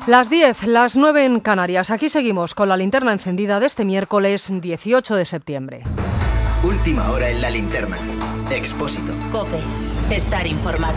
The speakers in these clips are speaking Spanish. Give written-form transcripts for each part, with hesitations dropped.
Las 10, las 9 en Canarias. Aquí seguimos con la linterna encendida de este miércoles 18 de septiembre. Última hora en la linterna. Expósito. COPE. Estar informado.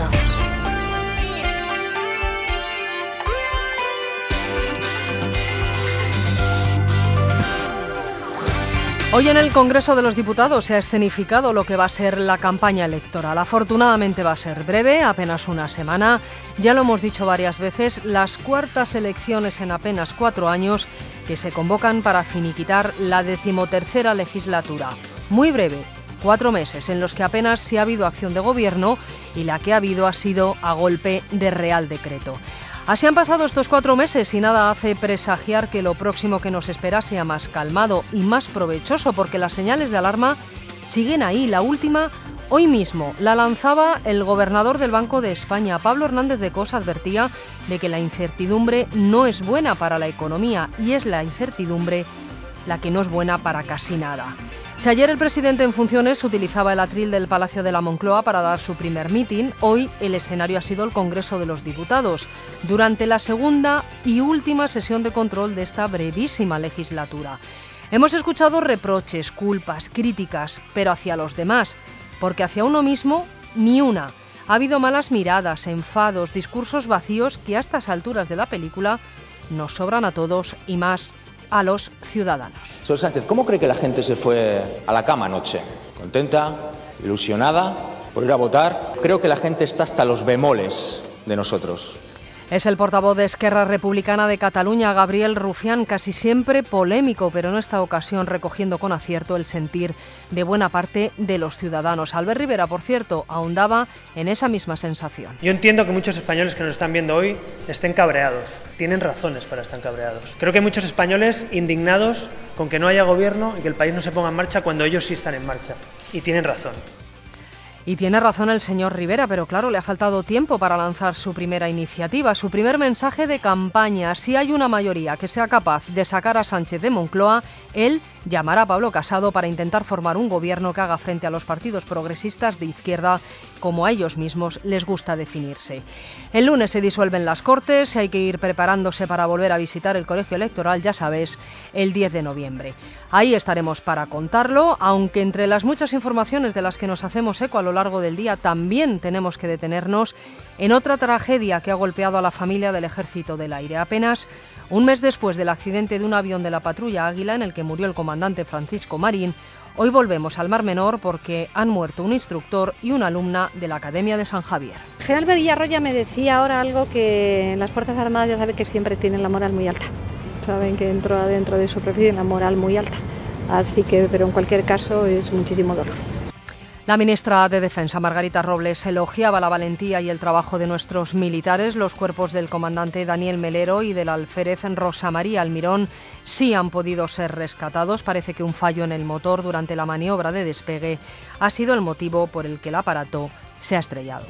Hoy en el Congreso de los Diputados se ha escenificado lo que va a ser la campaña electoral. Afortunadamente va a ser breve, apenas una semana. Ya lo hemos dicho varias veces, las cuartas elecciones en apenas 4 años que se convocan para finiquitar la 13ª legislatura. Muy breve, 4 meses en los que apenas si ha habido acción de gobierno y la que ha habido ha sido a golpe de Real Decreto. Así han pasado estos 4 meses y nada hace presagiar que lo próximo que nos espera sea más calmado y más provechoso, porque las señales de alarma siguen ahí. La última, hoy mismo, la lanzaba el gobernador del Banco de España. Pablo Hernández de Cos advertía de que la incertidumbre no es buena para la economía y es la incertidumbre la que no es buena para casi nada. Si ayer el presidente en funciones utilizaba el atril del Palacio de la Moncloa para dar su primer mitin, hoy el escenario ha sido el Congreso de los Diputados, durante la segunda y última sesión de control de esta brevísima legislatura. Hemos escuchado reproches, culpas, críticas, pero hacia los demás, porque hacia uno mismo ni una. Ha habido malas miradas, enfados, discursos vacíos que a estas alturas de la película nos sobran a todos y más a los ciudadanos. Señor Sánchez, ¿cómo cree que la gente se fue a la cama anoche? ¿Contenta? ¿Ilusionada por ir a votar? Creo que la gente está hasta los bemoles de nosotros. Es el portavoz de Esquerra Republicana de Cataluña, Gabriel Rufián, casi siempre polémico, pero en esta ocasión recogiendo con acierto el sentir de buena parte de los ciudadanos. Albert Rivera, por cierto, ahondaba en esa misma sensación. Yo entiendo que muchos españoles que nos están viendo hoy estén cabreados. Tienen razones para estar cabreados. Creo que hay muchos españoles indignados con que no haya gobierno y que el país no se ponga en marcha cuando ellos sí están en marcha. Y tienen razón. Y tiene razón el señor Rivera, pero claro, le ha faltado tiempo para lanzar su primera iniciativa, su primer mensaje de campaña. Si hay una mayoría que sea capaz de sacar a Sánchez de Moncloa, él llamará a Pablo Casado para intentar formar un gobierno que haga frente a los partidos progresistas de izquierda, como a ellos mismos les gusta definirse. El lunes se disuelven las Cortes, hay que ir preparándose para volver a visitar el colegio electoral, ya sabes, el 10 de noviembre. Ahí estaremos para contarlo, aunque entre las muchas informaciones de las que nos hacemos eco a lo largo del día, también tenemos que detenernos en otra tragedia que ha golpeado a la familia del Ejército del Aire. Apenas un mes después del accidente de un avión de la patrulla Águila en el que murió el comandante Francisco Marín, hoy volvemos al Mar Menor porque han muerto un instructor y una alumna de la Academia de San Javier. General Villarroya me decía ahora algo que las Fuerzas Armadas ya saben que siempre tienen la moral muy alta. Saben que entró adentro de su perfil la moral muy alta. Así que, pero en cualquier caso, es muchísimo dolor. La ministra de Defensa, Margarita Robles, elogiaba la valentía y el trabajo de nuestros militares. Los cuerpos del comandante Daniel Melero y del alférez Rosa María Almirón sí han podido ser rescatados. Parece que un fallo en el motor durante la maniobra de despegue ha sido el motivo por el que el aparato se ha estrellado.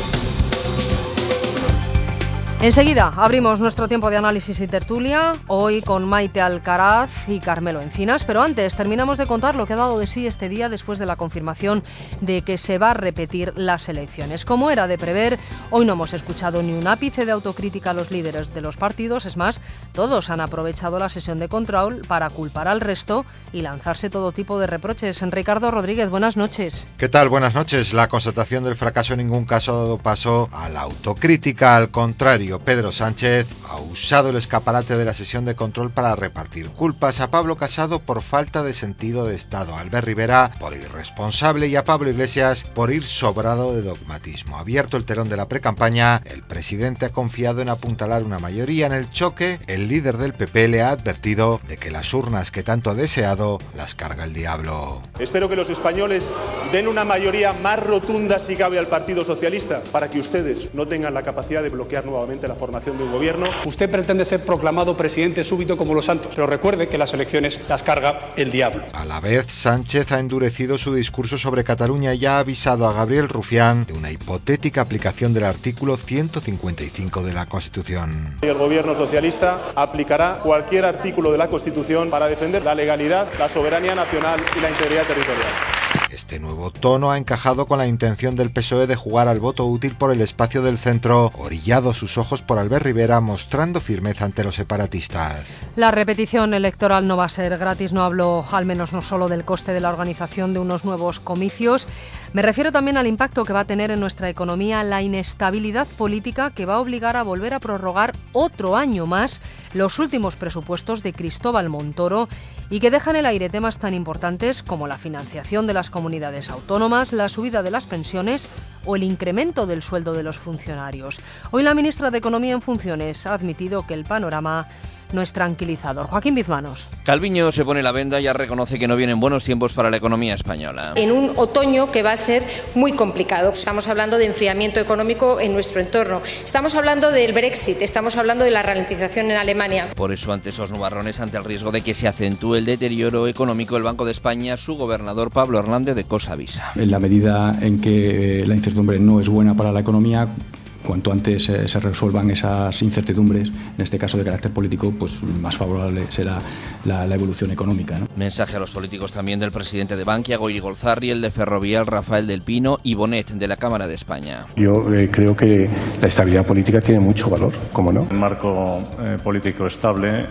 Enseguida abrimos nuestro tiempo de análisis y tertulia, hoy con Maite Alcaraz y Carmelo Encinas, pero antes terminamos de contar lo que ha dado de sí este día después de la confirmación de que se va a repetir las elecciones. Como era de prever, hoy no hemos escuchado ni un ápice de autocrítica a los líderes de los partidos, es más, todos han aprovechado la sesión de control para culpar al resto y lanzarse todo tipo de reproches. Ricardo Rodríguez, buenas noches. ¿Qué tal? Buenas noches. La constatación del fracaso en ningún caso ha dado paso a la autocrítica, al contrario. Pedro Sánchez ha usado el escaparate de la sesión de control para repartir culpas a Pablo Casado por falta de sentido de Estado, a Albert Rivera por irresponsable y a Pablo Iglesias por ir sobrado de dogmatismo. Abierto el telón de la precampaña, el presidente ha confiado en apuntalar una mayoría en el choque. El líder del PP le ha advertido de que las urnas que tanto ha deseado las carga el diablo. Espero que los españoles den una mayoría más rotunda si cabe al Partido Socialista para que ustedes no tengan la capacidad de bloquear nuevamente la formación de un gobierno. Usted pretende ser proclamado presidente súbito como los santos, pero recuerde que las elecciones las carga el diablo. A la vez, Sánchez ha endurecido su discurso sobre Cataluña y ha avisado a Gabriel Rufián de una hipotética aplicación del artículo 155 de la Constitución. El gobierno socialista aplicará cualquier artículo de la Constitución para defender la legalidad, la soberanía nacional y la integridad territorial. Este nuevo tono ha encajado con la intención del PSOE de jugar al voto útil por el espacio del centro, orillado sus ojos por Albert Rivera, mostrando firmeza ante los separatistas. La repetición electoral no va a ser gratis. No hablo, al menos no solo del coste de la organización de unos nuevos comicios. Me refiero también al impacto que va a tener en nuestra economía la inestabilidad política que va a obligar a volver a prorrogar otro año más los últimos presupuestos de Cristóbal Montoro y que dejan en el aire temas tan importantes como la financiación de las comunidades autónomas, la subida de las pensiones o el incremento del sueldo de los funcionarios. Hoy la ministra de Economía en funciones ha admitido que el panorama no es tranquilizador. Joaquín Bizmanos. Calviño se pone la venda y ya reconoce que no vienen buenos tiempos para la economía española. En un otoño que va a ser muy complicado. Estamos hablando de enfriamiento económico en nuestro entorno. Estamos hablando del Brexit, estamos hablando de la ralentización en Alemania. Por eso, ante esos nubarrones, ante el riesgo de que se acentúe el deterioro económico, el Banco de España, su gobernador Pablo Hernández de Cos avisa. En la medida en que la incertidumbre no es buena para la economía, cuanto antes se resuelvan esas incertidumbres, en este caso de carácter político, pues más favorable será la evolución económica, ¿no? Mensaje a los políticos también del presidente de Bankia, Goyri Golzarri, el de Ferrovial, Rafael del Pino, y Bonet, de la Cámara de España. Yo creo que la estabilidad política tiene mucho valor, ¿cómo no? Un marco político estable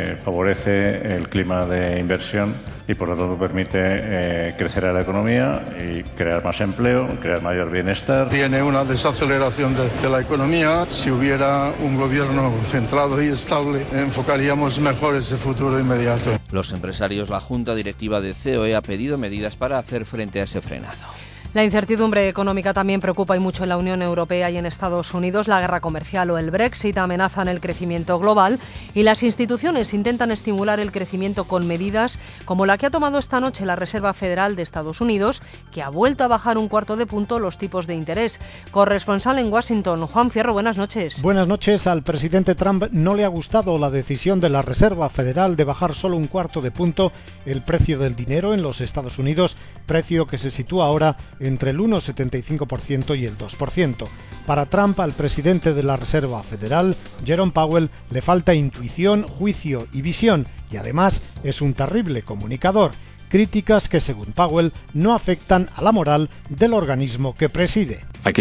favorece el clima de inversión y por lo tanto permite crecer a la economía y crear más empleo, crear mayor bienestar. Tiene una desaceleración de la economía. Si hubiera un gobierno centrado y estable, enfocaríamos mejor ese futuro inmediato. Los empresarios, la Junta Directiva de COE ha pedido medidas para hacer frente a ese frenazo. La incertidumbre económica también preocupa y mucho en la Unión Europea y en Estados Unidos. La guerra comercial o el Brexit amenazan el crecimiento global y las instituciones intentan estimular el crecimiento con medidas como la que ha tomado esta noche la Reserva Federal de Estados Unidos, que ha vuelto a bajar 1/4 punto los tipos de interés. Corresponsal en Washington, Juan Fierro, buenas noches. Buenas noches. Al presidente Trump no le ha gustado la decisión de la Reserva Federal de bajar solo 1/4 punto el precio del dinero en los Estados Unidos, precio que se sitúa ahora entre el 1,75% y el 2%. Para Trump, al presidente de la Reserva Federal, Jerome Powell, le falta intuición, juicio y visión, y además es un terrible comunicador. Críticas que, según Powell, no afectan a la moral del organismo que preside.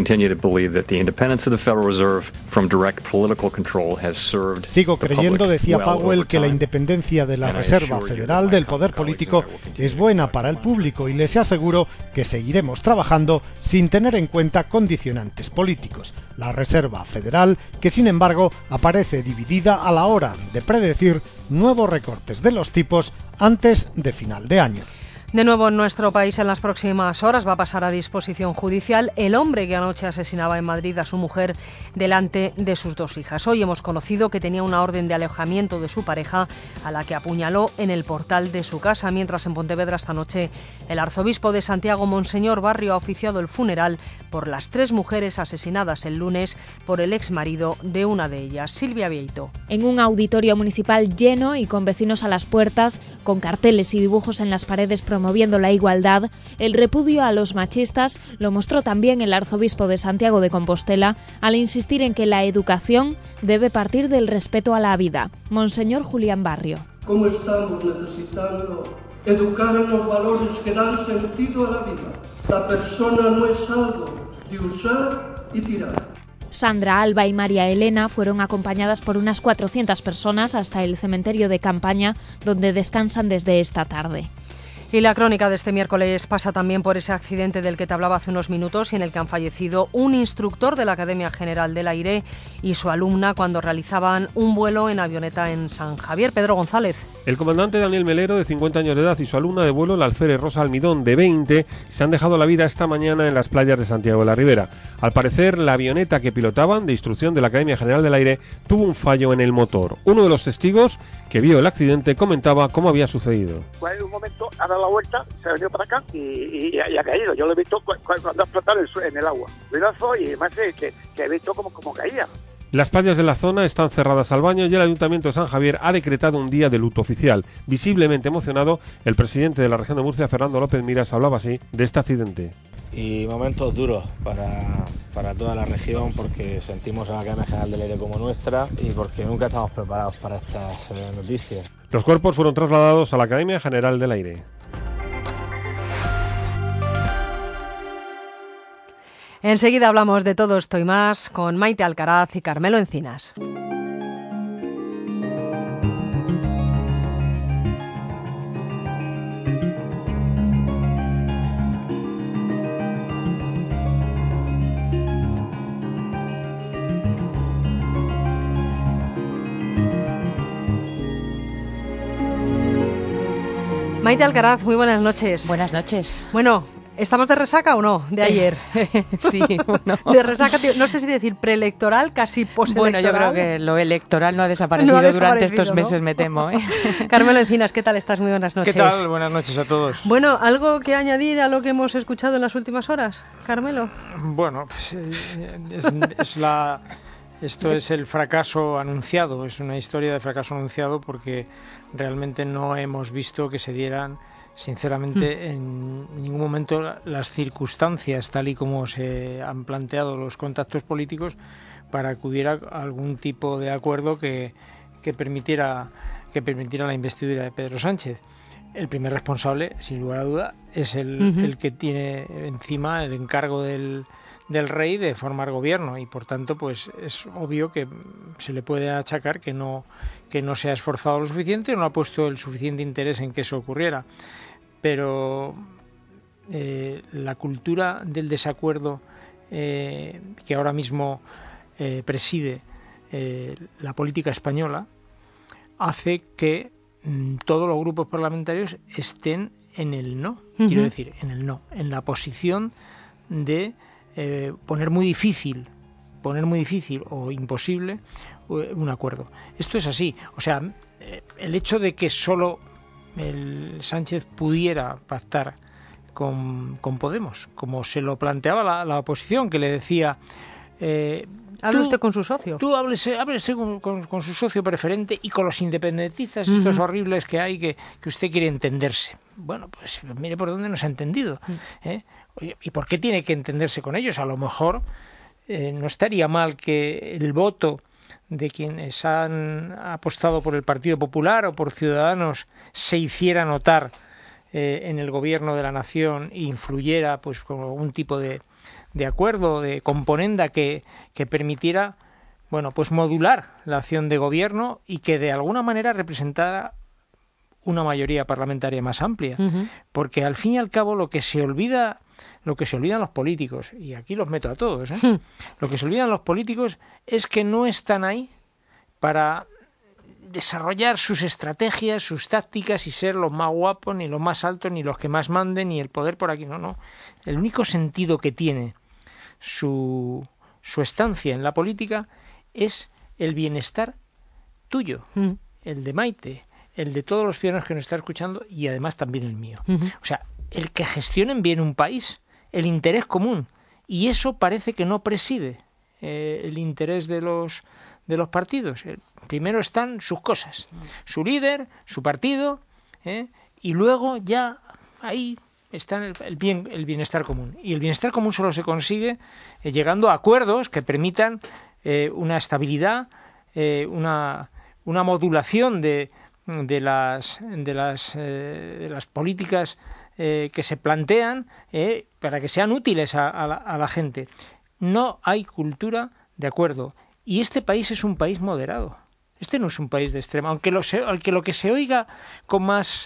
Sigo creyendo, decía Powell, que la independencia de la Reserva Federal del poder político es buena para el público y les aseguro que seguiremos trabajando sin tener en cuenta condicionantes políticos. La Reserva Federal, que sin embargo aparece dividida a la hora de predecir nuevos recortes de los tipos antes de final de año. De nuevo en nuestro país, en las próximas horas va a pasar a disposición judicial el hombre que anoche asesinaba en Madrid a su mujer delante de sus 2 hijas. Hoy hemos conocido que tenía una orden de alejamiento de su pareja, a la que apuñaló en el portal de su casa, mientras en Pontevedra esta noche el arzobispo de Santiago, Monseñor Barrio, ha oficiado el funeral por las 3 mujeres asesinadas el lunes por el exmarido de una de ellas. Silvia Vieito. En un auditorio municipal lleno y con vecinos a las puertas, con carteles y dibujos en las paredes promoviendo la igualdad, el repudio a los machistas lo mostró también el arzobispo de Santiago de Compostela al insistir en que la educación debe partir del respeto a la vida. Monseñor Julián Barrio. ¿Cómo estamos necesitando educar en los valores que dan sentido a la vida? La persona no es algo de usar y tirar. Sandra, Alba y María Elena fueron acompañadas por unas 400 personas hasta el cementerio de campaña, donde descansan desde esta tarde. Y la crónica de este miércoles pasa también por ese accidente del que te hablaba hace unos minutos y en el que han fallecido un instructor de la Academia General del Aire y su alumna cuando realizaban un vuelo en avioneta en San Javier. Pedro González. El comandante Daniel Melero, de 50 años de edad, y su alumna de vuelo, la alférez Rosa Almidón, de 20, se han dejado la vida esta mañana en las playas de Santiago de la Ribera. Al parecer, la avioneta que pilotaban, de instrucción de la Academia General del Aire, tuvo un fallo en el motor. Uno de los testigos que vio el accidente comentaba cómo había sucedido. En un momento ha dado la vuelta, se ha venido para acá y ha caído. Yo lo he visto cuando ha explotado en el agua. Ruidazo y además que he visto como caía. Las playas de la zona están cerradas al baño y el Ayuntamiento de San Javier ha decretado un día de luto oficial. Visiblemente emocionado, el presidente de la región de Murcia, Fernando López Miras, hablaba así de este accidente. Y momentos duros para toda la región, porque sentimos a la Academia General del Aire como nuestra y porque nunca estamos preparados para estas noticias. Los cuerpos fueron trasladados a la Academia General del Aire. Enseguida hablamos de todo esto y más con Maite Alcaraz y Carmelo Encinas. Maite Alcaraz, muy buenas noches. Buenas noches. Bueno, ¿estamos de resaca o no? De ayer. Sí, bueno. De resaca, no sé si decir preelectoral, casi postelectoral. Bueno, yo creo que lo electoral no ha desaparecido, durante estos meses, ¿no? Me temo. Carmelo Encinas, ¿qué tal estás? Muy buenas noches. ¿Qué tal? Buenas noches a todos. Bueno, ¿algo que añadir a lo que hemos escuchado en las últimas horas, Carmelo? Bueno, pues, esto es el fracaso anunciado, es una historia de fracaso anunciado porque realmente no hemos visto que se dieran, sinceramente, en ningún momento las circunstancias tal y como se han planteado los contactos políticos para que hubiera algún tipo de acuerdo que permitiera la investidura de Pedro Sánchez. El primer responsable, sin lugar a duda, es el que tiene encima el encargo del rey de formar gobierno y por tanto pues es obvio que se le puede achacar que no se ha esforzado lo suficiente o no ha puesto el suficiente interés en que eso ocurriera, pero la cultura del desacuerdo que ahora mismo preside la política española hace que todos los grupos parlamentarios estén en el no, quiero decir, en el no, en la posición de poner muy difícil o imposible un acuerdo. Esto es así, o sea, el hecho de que solo el Sánchez pudiera pactar con Podemos, como se lo planteaba la oposición, que le decía ¿Hable usted con su socio? Tú háblese con su socio preferente y con los independentistas estos horribles que hay que usted quiere entenderse. Bueno, pues mire por dónde nos ha entendido. Oye, ¿y por qué tiene que entenderse con ellos? A lo mejor no estaría mal que el voto de quienes han apostado por el Partido Popular o por Ciudadanos se hiciera notar en el gobierno de la nación e influyera pues con algún tipo de acuerdo, de componenda que permitiera, bueno, pues modular la acción de gobierno y que de alguna manera representara una mayoría parlamentaria más amplia, porque al fin y al cabo lo que se olvidan los políticos, y aquí los meto a todos, lo que se olvidan los políticos es que no están ahí para desarrollar sus estrategias, sus tácticas y ser los más guapos, ni los más altos, ni los que más manden, ni el poder por aquí, no. El único sentido que tiene su estancia en la política es el bienestar tuyo, el de Maite, el de todos los ciudadanos que nos están escuchando y además también el mío. O sea, el que gestionen bien un país, el interés común, y eso parece que no preside el interés de los partidos. Primero están sus cosas, su líder, su partido, y luego ya ahí está el bienestar común. Y el bienestar común solo se consigue llegando a acuerdos que permitan una estabilidad, una modulación de las políticas que se plantean para que sean útiles a la gente. No hay cultura de acuerdo. Y este país es un país moderado. Este no es un país de extrema. Aunque lo que se oiga con más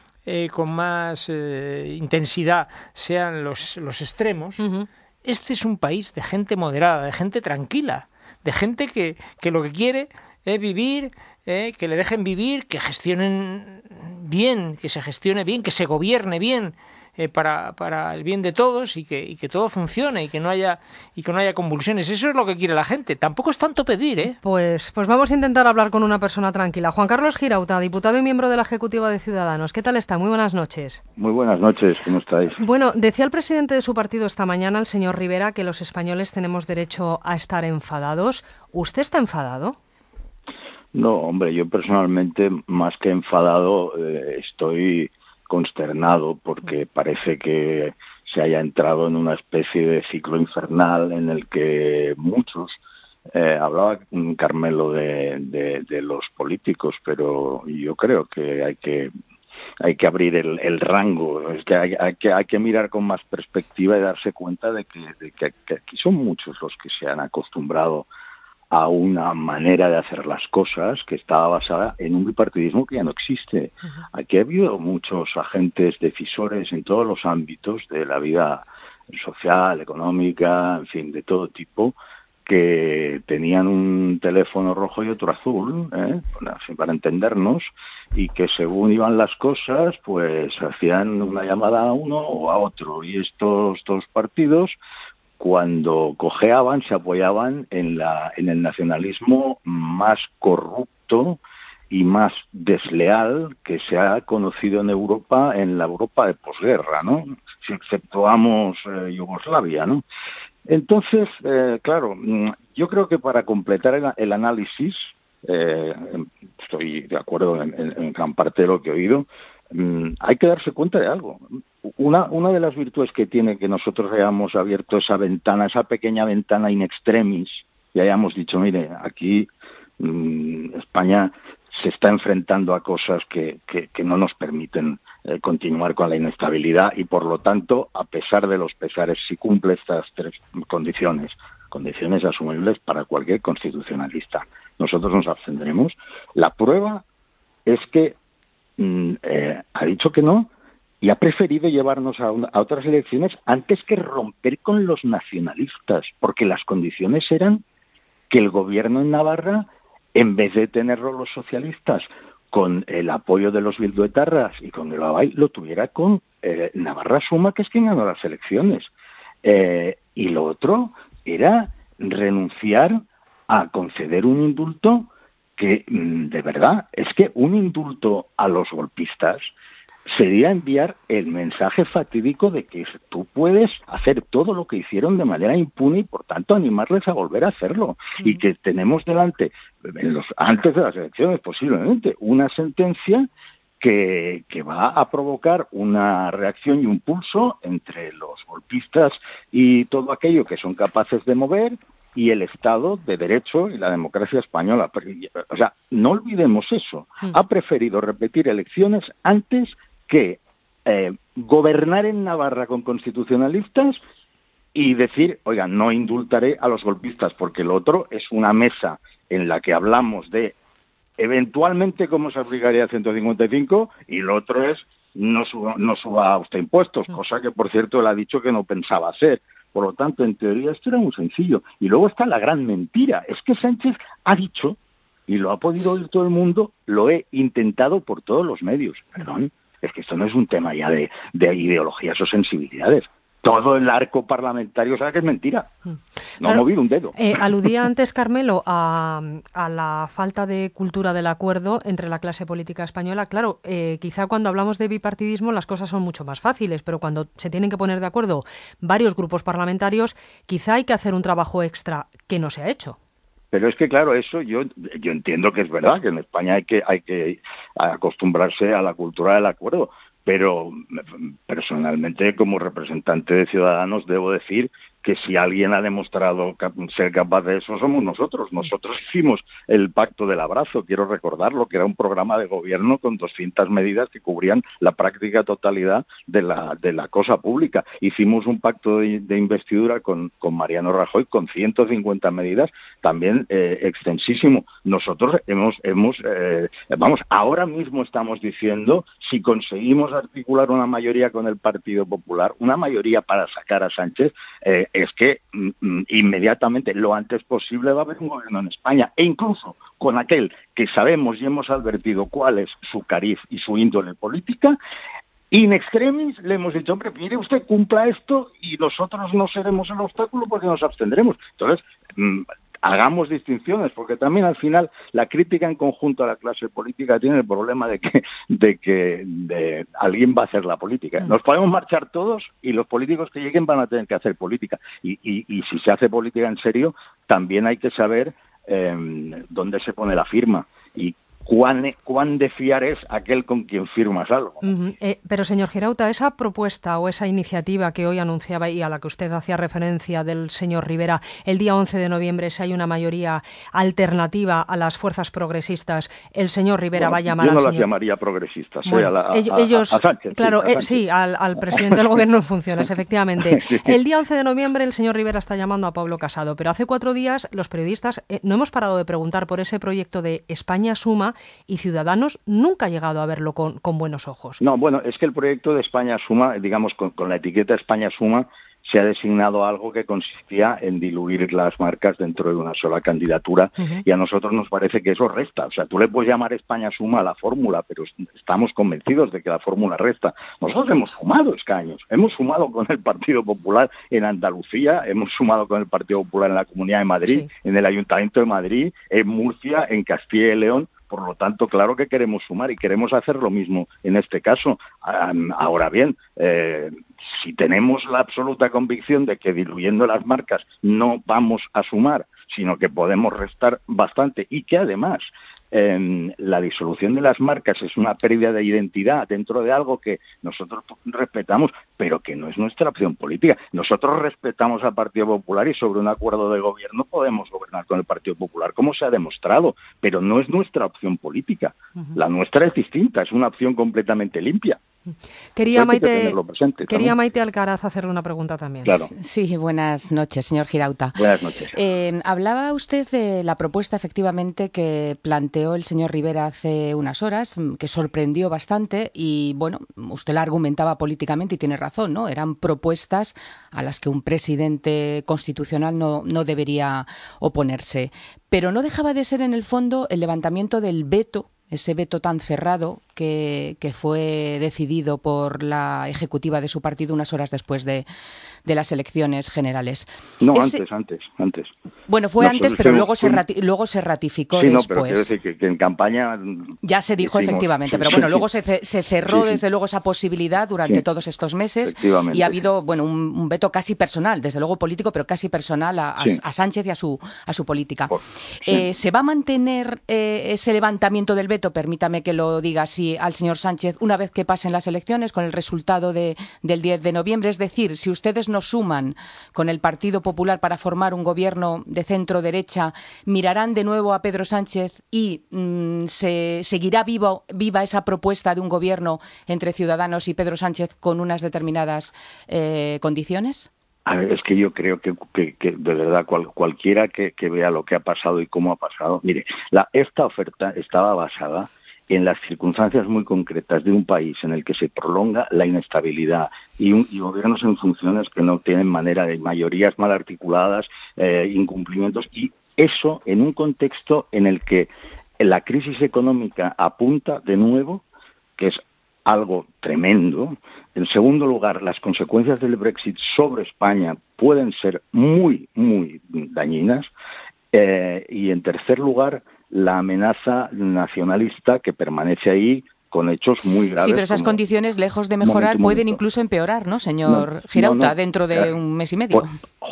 intensidad sean los extremos, este es un país de gente moderada, de gente tranquila, de gente que lo que quiere es vivir, que le dejen vivir, que gestionen bien, que se gestione bien, que se gobierne bien para el bien de todos y que todo funcione y que no haya convulsiones. Eso es lo que quiere la gente. Tampoco es tanto pedir, ¿eh? Pues vamos a intentar hablar con una persona tranquila. Juan Carlos Girauta, diputado y miembro de la Ejecutiva de Ciudadanos. ¿Qué tal está? Muy buenas noches. Muy buenas noches, ¿cómo estáis? Bueno, decía el presidente de su partido esta mañana, el señor Rivera, que los españoles tenemos derecho a estar enfadados. ¿Usted está enfadado? No, hombre, yo personalmente, más que enfadado, estoy consternado porque parece que se haya entrado en una especie de ciclo infernal en el que muchos, hablaba Carmelo de los políticos, pero yo creo que hay que abrir el rango, es que hay que mirar con más perspectiva y darse cuenta de que aquí son muchos los que se han acostumbrado a una manera de hacer las cosas que estaba basada en un bipartidismo que ya no existe. Aquí ha habido muchos agentes decisores en todos los ámbitos de la vida social, económica, en fin, de todo tipo, que tenían un teléfono rojo y otro azul, para entendernos, y que según iban las cosas, pues hacían una llamada a uno o a otro, y estos dos partidos, cuando cojeaban, se apoyaban en el nacionalismo más corrupto y más desleal que se ha conocido en Europa, en la Europa de posguerra, ¿no? Si exceptuamos Yugoslavia, ¿no? Entonces, claro, yo creo que para completar el análisis, estoy de acuerdo en gran parte de lo que he oído, hay que darse cuenta de algo. Una de las virtudes que tiene que nosotros hayamos abierto esa ventana, esa pequeña ventana in extremis, y hayamos dicho, mire, aquí España se está enfrentando a cosas que no nos permiten continuar con la inestabilidad y, por lo tanto, a pesar de los pesares, si cumple estas tres condiciones asumibles para cualquier constitucionalista, nosotros nos abstendremos. La prueba es que ha dicho que no y ha preferido llevarnos a otras elecciones antes que romper con los nacionalistas, porque las condiciones eran que el gobierno en Navarra, en vez de tenerlo los socialistas con el apoyo de los bilduetarras y con el Abay, lo tuviera con Navarra Suma, que es quien ganó las elecciones. Y lo otro era renunciar a conceder un indulto que, de verdad, es que un indulto a los golpistas sería enviar el mensaje fatídico de que tú puedes hacer todo lo que hicieron de manera impune y, por tanto, animarles a volver a hacerlo. Y que tenemos delante, antes de las elecciones posiblemente, una sentencia que va a provocar una reacción y un pulso entre los golpistas y todo aquello que son capaces de mover y el Estado de Derecho y la democracia española. O sea, no olvidemos eso. Ha preferido repetir elecciones antes que gobernar en Navarra con constitucionalistas y decir, oiga, no indultaré a los golpistas, porque lo otro es una mesa en la que hablamos de eventualmente cómo se aplicaría el 155 y lo otro es no suba usted impuestos, cosa que, por cierto, él ha dicho que no pensaba hacer. Por lo tanto, en teoría esto era muy sencillo. Y luego está la gran mentira. Es que Sánchez ha dicho, y lo ha podido oír todo el mundo, lo he intentado por todos los medios. Perdón, es que esto no es un tema ya de ideologías o sensibilidades. Todo el arco parlamentario sabe que es mentira. No ha movido un dedo. Aludía antes, Carmelo, a la falta de cultura del acuerdo entre la clase política española. Claro, quizá cuando hablamos de bipartidismo las cosas son mucho más fáciles, pero cuando se tienen que poner de acuerdo varios grupos parlamentarios, quizá hay que hacer un trabajo extra que no se ha hecho. Pero es que, claro, eso yo entiendo que es verdad, que en España hay que acostumbrarse a la cultura del acuerdo. Pero personalmente, como representante de Ciudadanos, debo decir que si alguien ha demostrado ser capaz de eso, somos nosotros. Nosotros hicimos el Pacto del Abrazo, quiero recordarlo, que era un programa de gobierno con 200 medidas que cubrían la práctica totalidad de la cosa pública. Hicimos un pacto de investidura con Mariano Rajoy con 150 medidas, también extensísimo. Nosotros ahora mismo estamos diciendo, si conseguimos articular una mayoría con el Partido Popular, una mayoría para sacar a Sánchez, es que inmediatamente, lo antes posible, va a haber un gobierno en España, e incluso con aquel que sabemos y hemos advertido cuál es su cariz y su índole política, in extremis le hemos dicho, hombre, mire usted, cumpla esto y nosotros no seremos el obstáculo porque nos abstendremos. Entonces, hagamos distinciones, porque también al final la crítica en conjunto a la clase política tiene el problema de que alguien va a hacer la política. Nos podemos marchar todos y los políticos que lleguen van a tener que hacer política. Y si se hace política en serio, también hay que saber dónde se pone la firma. Y cuán de fiar es aquel con quien firmas algo. Pero, señor Girauta, esa propuesta o esa iniciativa que hoy anunciaba y a la que usted hacía referencia del señor Rivera, el día 11 de noviembre, si hay una mayoría alternativa a las fuerzas progresistas, el señor Rivera va a llamar al señor... Yo no las llamaría progresistas, ellos, a Sánchez. Claro, sí, al presidente del gobierno en funciones, efectivamente. Sí. El día 11 de noviembre el señor Rivera está llamando a Pablo Casado, pero hace 4 días los periodistas no hemos parado de preguntar por ese proyecto de España Suma y Ciudadanos nunca ha llegado a verlo con buenos ojos. No, bueno, es que el proyecto de España Suma, digamos, con la etiqueta España Suma, se ha designado algo que consistía en diluir las marcas dentro de una sola candidatura, y a nosotros nos parece que eso resta. O sea, tú le puedes llamar España Suma a la fórmula, pero estamos convencidos de que la fórmula resta. Nosotros hemos sumado escaños, hemos sumado con el Partido Popular en Andalucía, hemos sumado con el Partido Popular en la Comunidad de Madrid, en el Ayuntamiento de Madrid, en Murcia, en Castilla y León. Por lo tanto, claro que queremos sumar y queremos hacer lo mismo en este caso. Ahora bien, si tenemos la absoluta convicción de que diluyendo las marcas no vamos a sumar, sino que podemos restar bastante y que además la disolución de las marcas es una pérdida de identidad dentro de algo que nosotros respetamos, pero que no es nuestra opción política. Nosotros respetamos al Partido Popular y sobre un acuerdo de gobierno podemos gobernar con el Partido Popular, como se ha demostrado, pero no es nuestra opción política. La nuestra es distinta, es una opción completamente limpia. Quería Maite Alcaraz hacerle una pregunta también. Claro. Sí, buenas noches, señor Girauta. Buenas noches. Hablaba usted de la propuesta, efectivamente, que planteó el señor Rivera hace unas horas, que sorprendió bastante y, bueno, usted la argumentaba políticamente y tiene razón, ¿no? Eran propuestas a las que un presidente constitucional no debería oponerse. Pero no dejaba de ser, en el fondo, el levantamiento del veto, ese veto tan cerrado que fue decidido por la ejecutiva de su partido unas horas después de las elecciones generales. No, antes. Bueno, fue antes, pero luego se ratificó después. Sí, pero quiero decir que en campaña... Ya se dijo, efectivamente, pero bueno, luego se cerró desde luego esa posibilidad durante todos estos meses y ha habido, bueno, un veto casi personal, desde luego político, pero casi personal a Sánchez y a su política. ¿Se va a mantener ese levantamiento del veto, permítame que lo diga así, al señor Sánchez una vez que pasen las elecciones con el resultado del 10 de noviembre? Es decir, si ustedes no suman con el Partido Popular para formar un gobierno de centro-derecha, ¿mirarán de nuevo a Pedro Sánchez y se seguirá viva esa propuesta de un gobierno entre Ciudadanos y Pedro Sánchez con unas determinadas condiciones? A ver, es que yo creo que de verdad cualquiera que vea lo que ha pasado y cómo ha pasado, mire, esta oferta estaba basada en las circunstancias muy concretas de un país en el que se prolonga la inestabilidad y gobiernos en funciones que no tienen manera, de mayorías mal articuladas, incumplimientos, y eso en un contexto en el que la crisis económica apunta de nuevo, que es algo tremendo. En segundo lugar, las consecuencias del Brexit sobre España pueden ser muy, muy dañinas. Y en tercer lugar, la amenaza nacionalista que permanece ahí con hechos muy graves. Sí, pero esas condiciones, lejos de mejorar, pueden incluso empeorar, ¿no, señor Girauta, dentro de un mes y medio?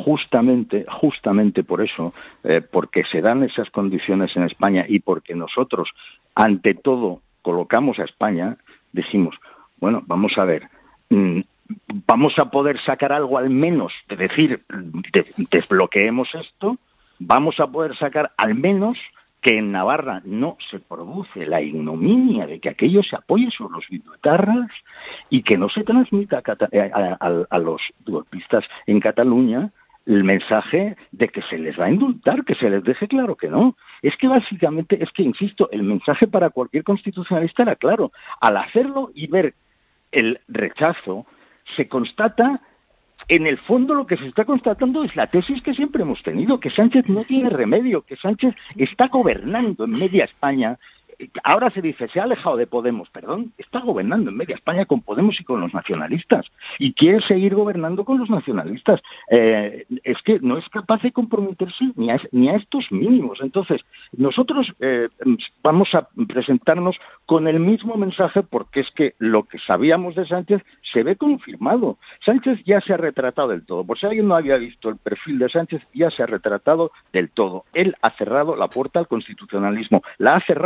Justamente por eso, porque se dan esas condiciones en España y porque nosotros, ante todo, colocamos a España, dijimos, bueno, vamos a ver, vamos a poder sacar algo al menos, es decir, desbloqueemos esto, vamos a poder sacar al menos que en Navarra no se produce la ignominia de que aquello se apoye sobre los bilduetarras y que no se transmita a los golpistas en Cataluña el mensaje de que se les va a indultar, que se les deje claro que no. Es que básicamente, insisto, el mensaje para cualquier constitucionalista era claro. Al hacerlo y ver el rechazo, se constata, en el fondo lo que se está constatando es la tesis que siempre hemos tenido, que Sánchez no tiene remedio, que Sánchez está gobernando en media España. Ahora se dice, se ha alejado de Podemos, perdón, está gobernando en media España con Podemos y con los nacionalistas, y quiere seguir gobernando con los nacionalistas. Es que no es capaz de comprometerse ni a estos mínimos. Entonces, nosotros vamos a presentarnos con el mismo mensaje, porque es que lo que sabíamos de Sánchez se ve confirmado. Sánchez ya se ha retratado del todo. Por si alguien no había visto el perfil de Sánchez, ya se ha retratado del todo. Él ha cerrado la puerta al constitucionalismo, la ha cerrado él.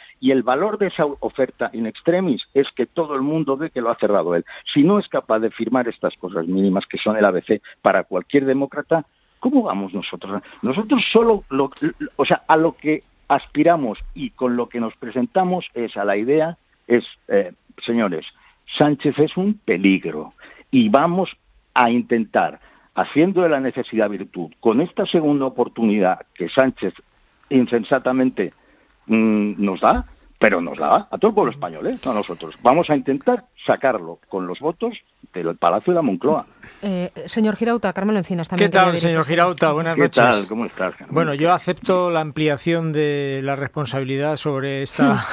Y el valor de esa oferta in extremis es que todo el mundo ve que lo ha cerrado él. Si no es capaz de firmar estas cosas mínimas que son el ABC para cualquier demócrata, ¿cómo vamos nosotros? Nosotros solo, a lo que aspiramos y con lo que nos presentamos es a la idea, señores, Sánchez es un peligro y vamos a intentar, haciendo de la necesidad virtud, con esta segunda oportunidad que Sánchez insensatamente nos da, pero nos la da a todo el pueblo español, no a nosotros. Vamos a intentar sacarlo con los votos del Palacio de la Moncloa. Señor Girauta, Carmelo Encinas también. ¿Qué tal, señor Girauta? Buenas noches. ¿Qué tal? ¿Cómo estás? Bueno, yo acepto la ampliación de la responsabilidad sobre esta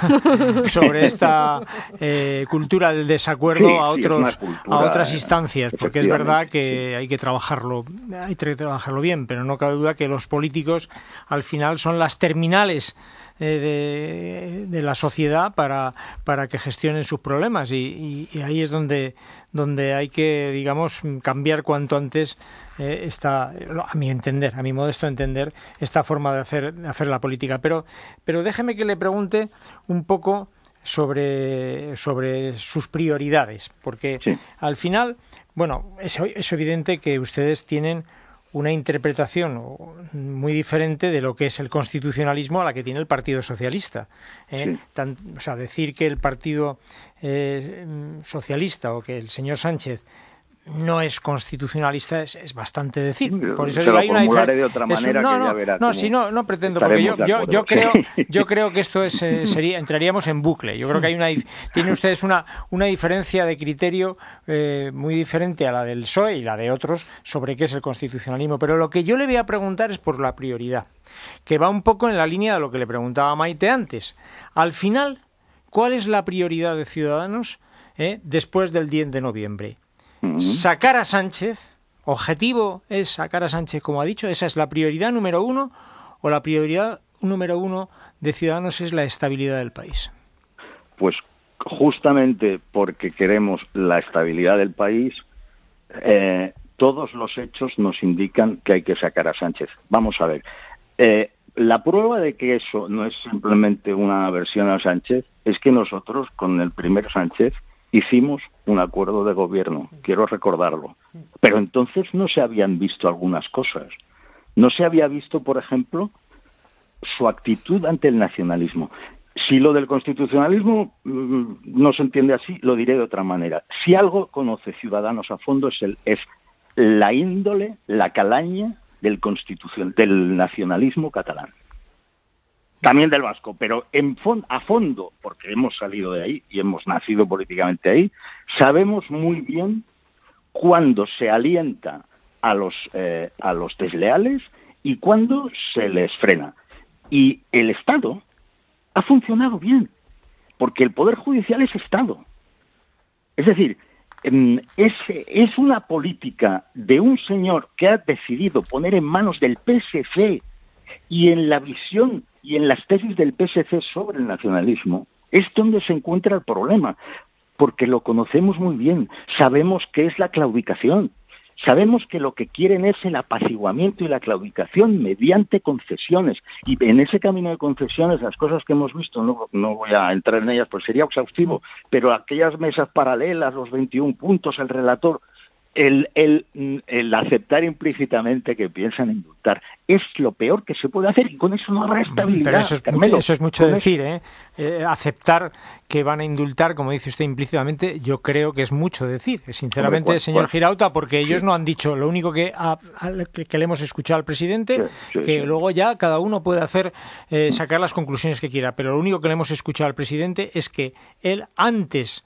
cultura del desacuerdo a otras instancias, porque es verdad que hay que trabajarlo bien, pero no cabe duda que los políticos al final son las terminales de la sociedad para que gestionen sus problemas y ahí es donde hay que, digamos, cambiar cuanto antes a mi modesto entender, esta forma de hacer la política. Pero déjeme que le pregunte un poco sobre sus prioridades, porque al final, bueno, es evidente que ustedes tienen una interpretación muy diferente de lo que es el constitucionalismo a la que tiene el Partido Socialista. Decir que el Partido Socialista o que el señor Sánchez no es constitucionalista es bastante decir. Por eso hay una diferencia de otra manera no pretendo, porque yo creo que esto entraríamos en bucle. Yo creo que tienen ustedes una diferencia de criterio muy diferente a la del PSOE y la de otros sobre qué es el constitucionalismo. Pero lo que yo le voy a preguntar es por la prioridad, que va un poco en la línea de lo que le preguntaba Maite antes. Al final, ¿cuál es la prioridad de Ciudadanos después del 10 de noviembre? Sacar a Sánchez, objetivo es sacar a Sánchez, como ha dicho, esa es la prioridad número uno, o la prioridad número uno de Ciudadanos es la estabilidad del país. Pues justamente porque queremos la estabilidad del país, todos los hechos nos indican que hay que sacar a Sánchez. Vamos a ver, la prueba de que eso no es simplemente una aversión a Sánchez es que nosotros con el primer Sánchez hicimos un acuerdo de gobierno, quiero recordarlo, pero entonces no se habían visto algunas cosas. No se había visto, por ejemplo, su actitud ante el nacionalismo. Si lo del constitucionalismo no se entiende así, lo diré de otra manera. Si algo conoce Ciudadanos a fondo es la índole, la calaña del nacionalismo catalán. También del vasco, pero a fondo, porque hemos salido de ahí y hemos nacido políticamente ahí, sabemos muy bien cuándo se alienta a los desleales y cuándo se les frena. Y el Estado ha funcionado bien, porque el Poder Judicial es Estado. Es decir, es una política de un señor que ha decidido poner en manos del PSC y en la visión y en las tesis del PSC sobre el nacionalismo, es donde se encuentra el problema, porque lo conocemos muy bien, sabemos qué es la claudicación, sabemos que lo que quieren es el apaciguamiento y la claudicación mediante concesiones, y en ese camino de concesiones, las cosas que hemos visto, no voy a entrar en ellas, pues sería exhaustivo, pero aquellas mesas paralelas, los 21 puntos, el relator, el aceptar implícitamente que piensan indultar es lo peor que se puede hacer y con eso no habrá estabilidad. Pero eso es mucho decir, aceptar que van a indultar, como dice usted implícitamente, yo creo que es mucho decir, sinceramente, señor Girauta, porque ellos no han dicho lo único que le hemos escuchado al presidente, luego ya cada uno puede sacar las conclusiones que quiera, pero lo único que le hemos escuchado al presidente es que él, antes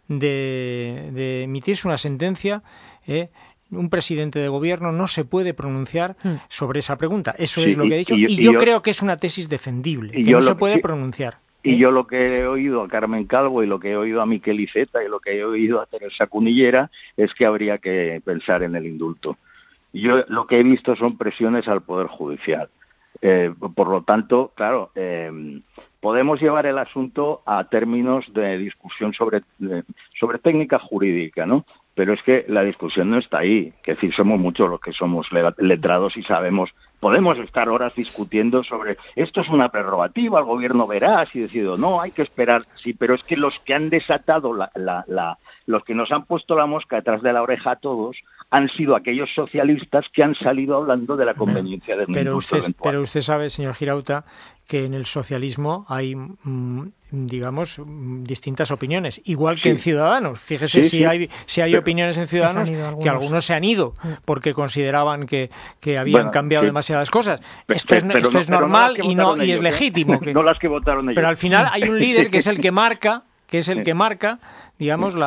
de emitirse una sentencia, un presidente de gobierno no se puede pronunciar sobre esa pregunta. Eso es lo que ha dicho. Y yo creo que es una tesis defendible, que no se puede pronunciar. Y yo lo que he oído a Carmen Calvo y lo que he oído a Miquel Iceta y lo que he oído a Teresa Cunillera es que habría que pensar en el indulto. Yo lo que he visto son presiones al Poder Judicial. Por lo tanto, claro, podemos llevar el asunto a términos de discusión sobre técnica jurídica, ¿no? Pero es que la discusión no está ahí. Es decir, somos muchos los que somos letrados y sabemos. Podemos estar horas discutiendo sobre esto es una prerrogativa, el gobierno verá si decide o no, hay que esperar. Sí, pero es que los que han desatado los que nos han puesto la mosca detrás de la oreja a todos han sido aquellos socialistas que han salido hablando de la conveniencia de un indulto eventual. Pero usted sabe, señor Girauta, que en el socialismo hay, digamos, distintas opiniones, igual que en Ciudadanos. Fíjese si hay opiniones en Ciudadanos que algunos se han ido porque consideraban que habían cambiado demasiadas cosas. Esto es normal y es legítimo. No las que votaron ellos. Pero al final hay un líder que es el que marca, digamos,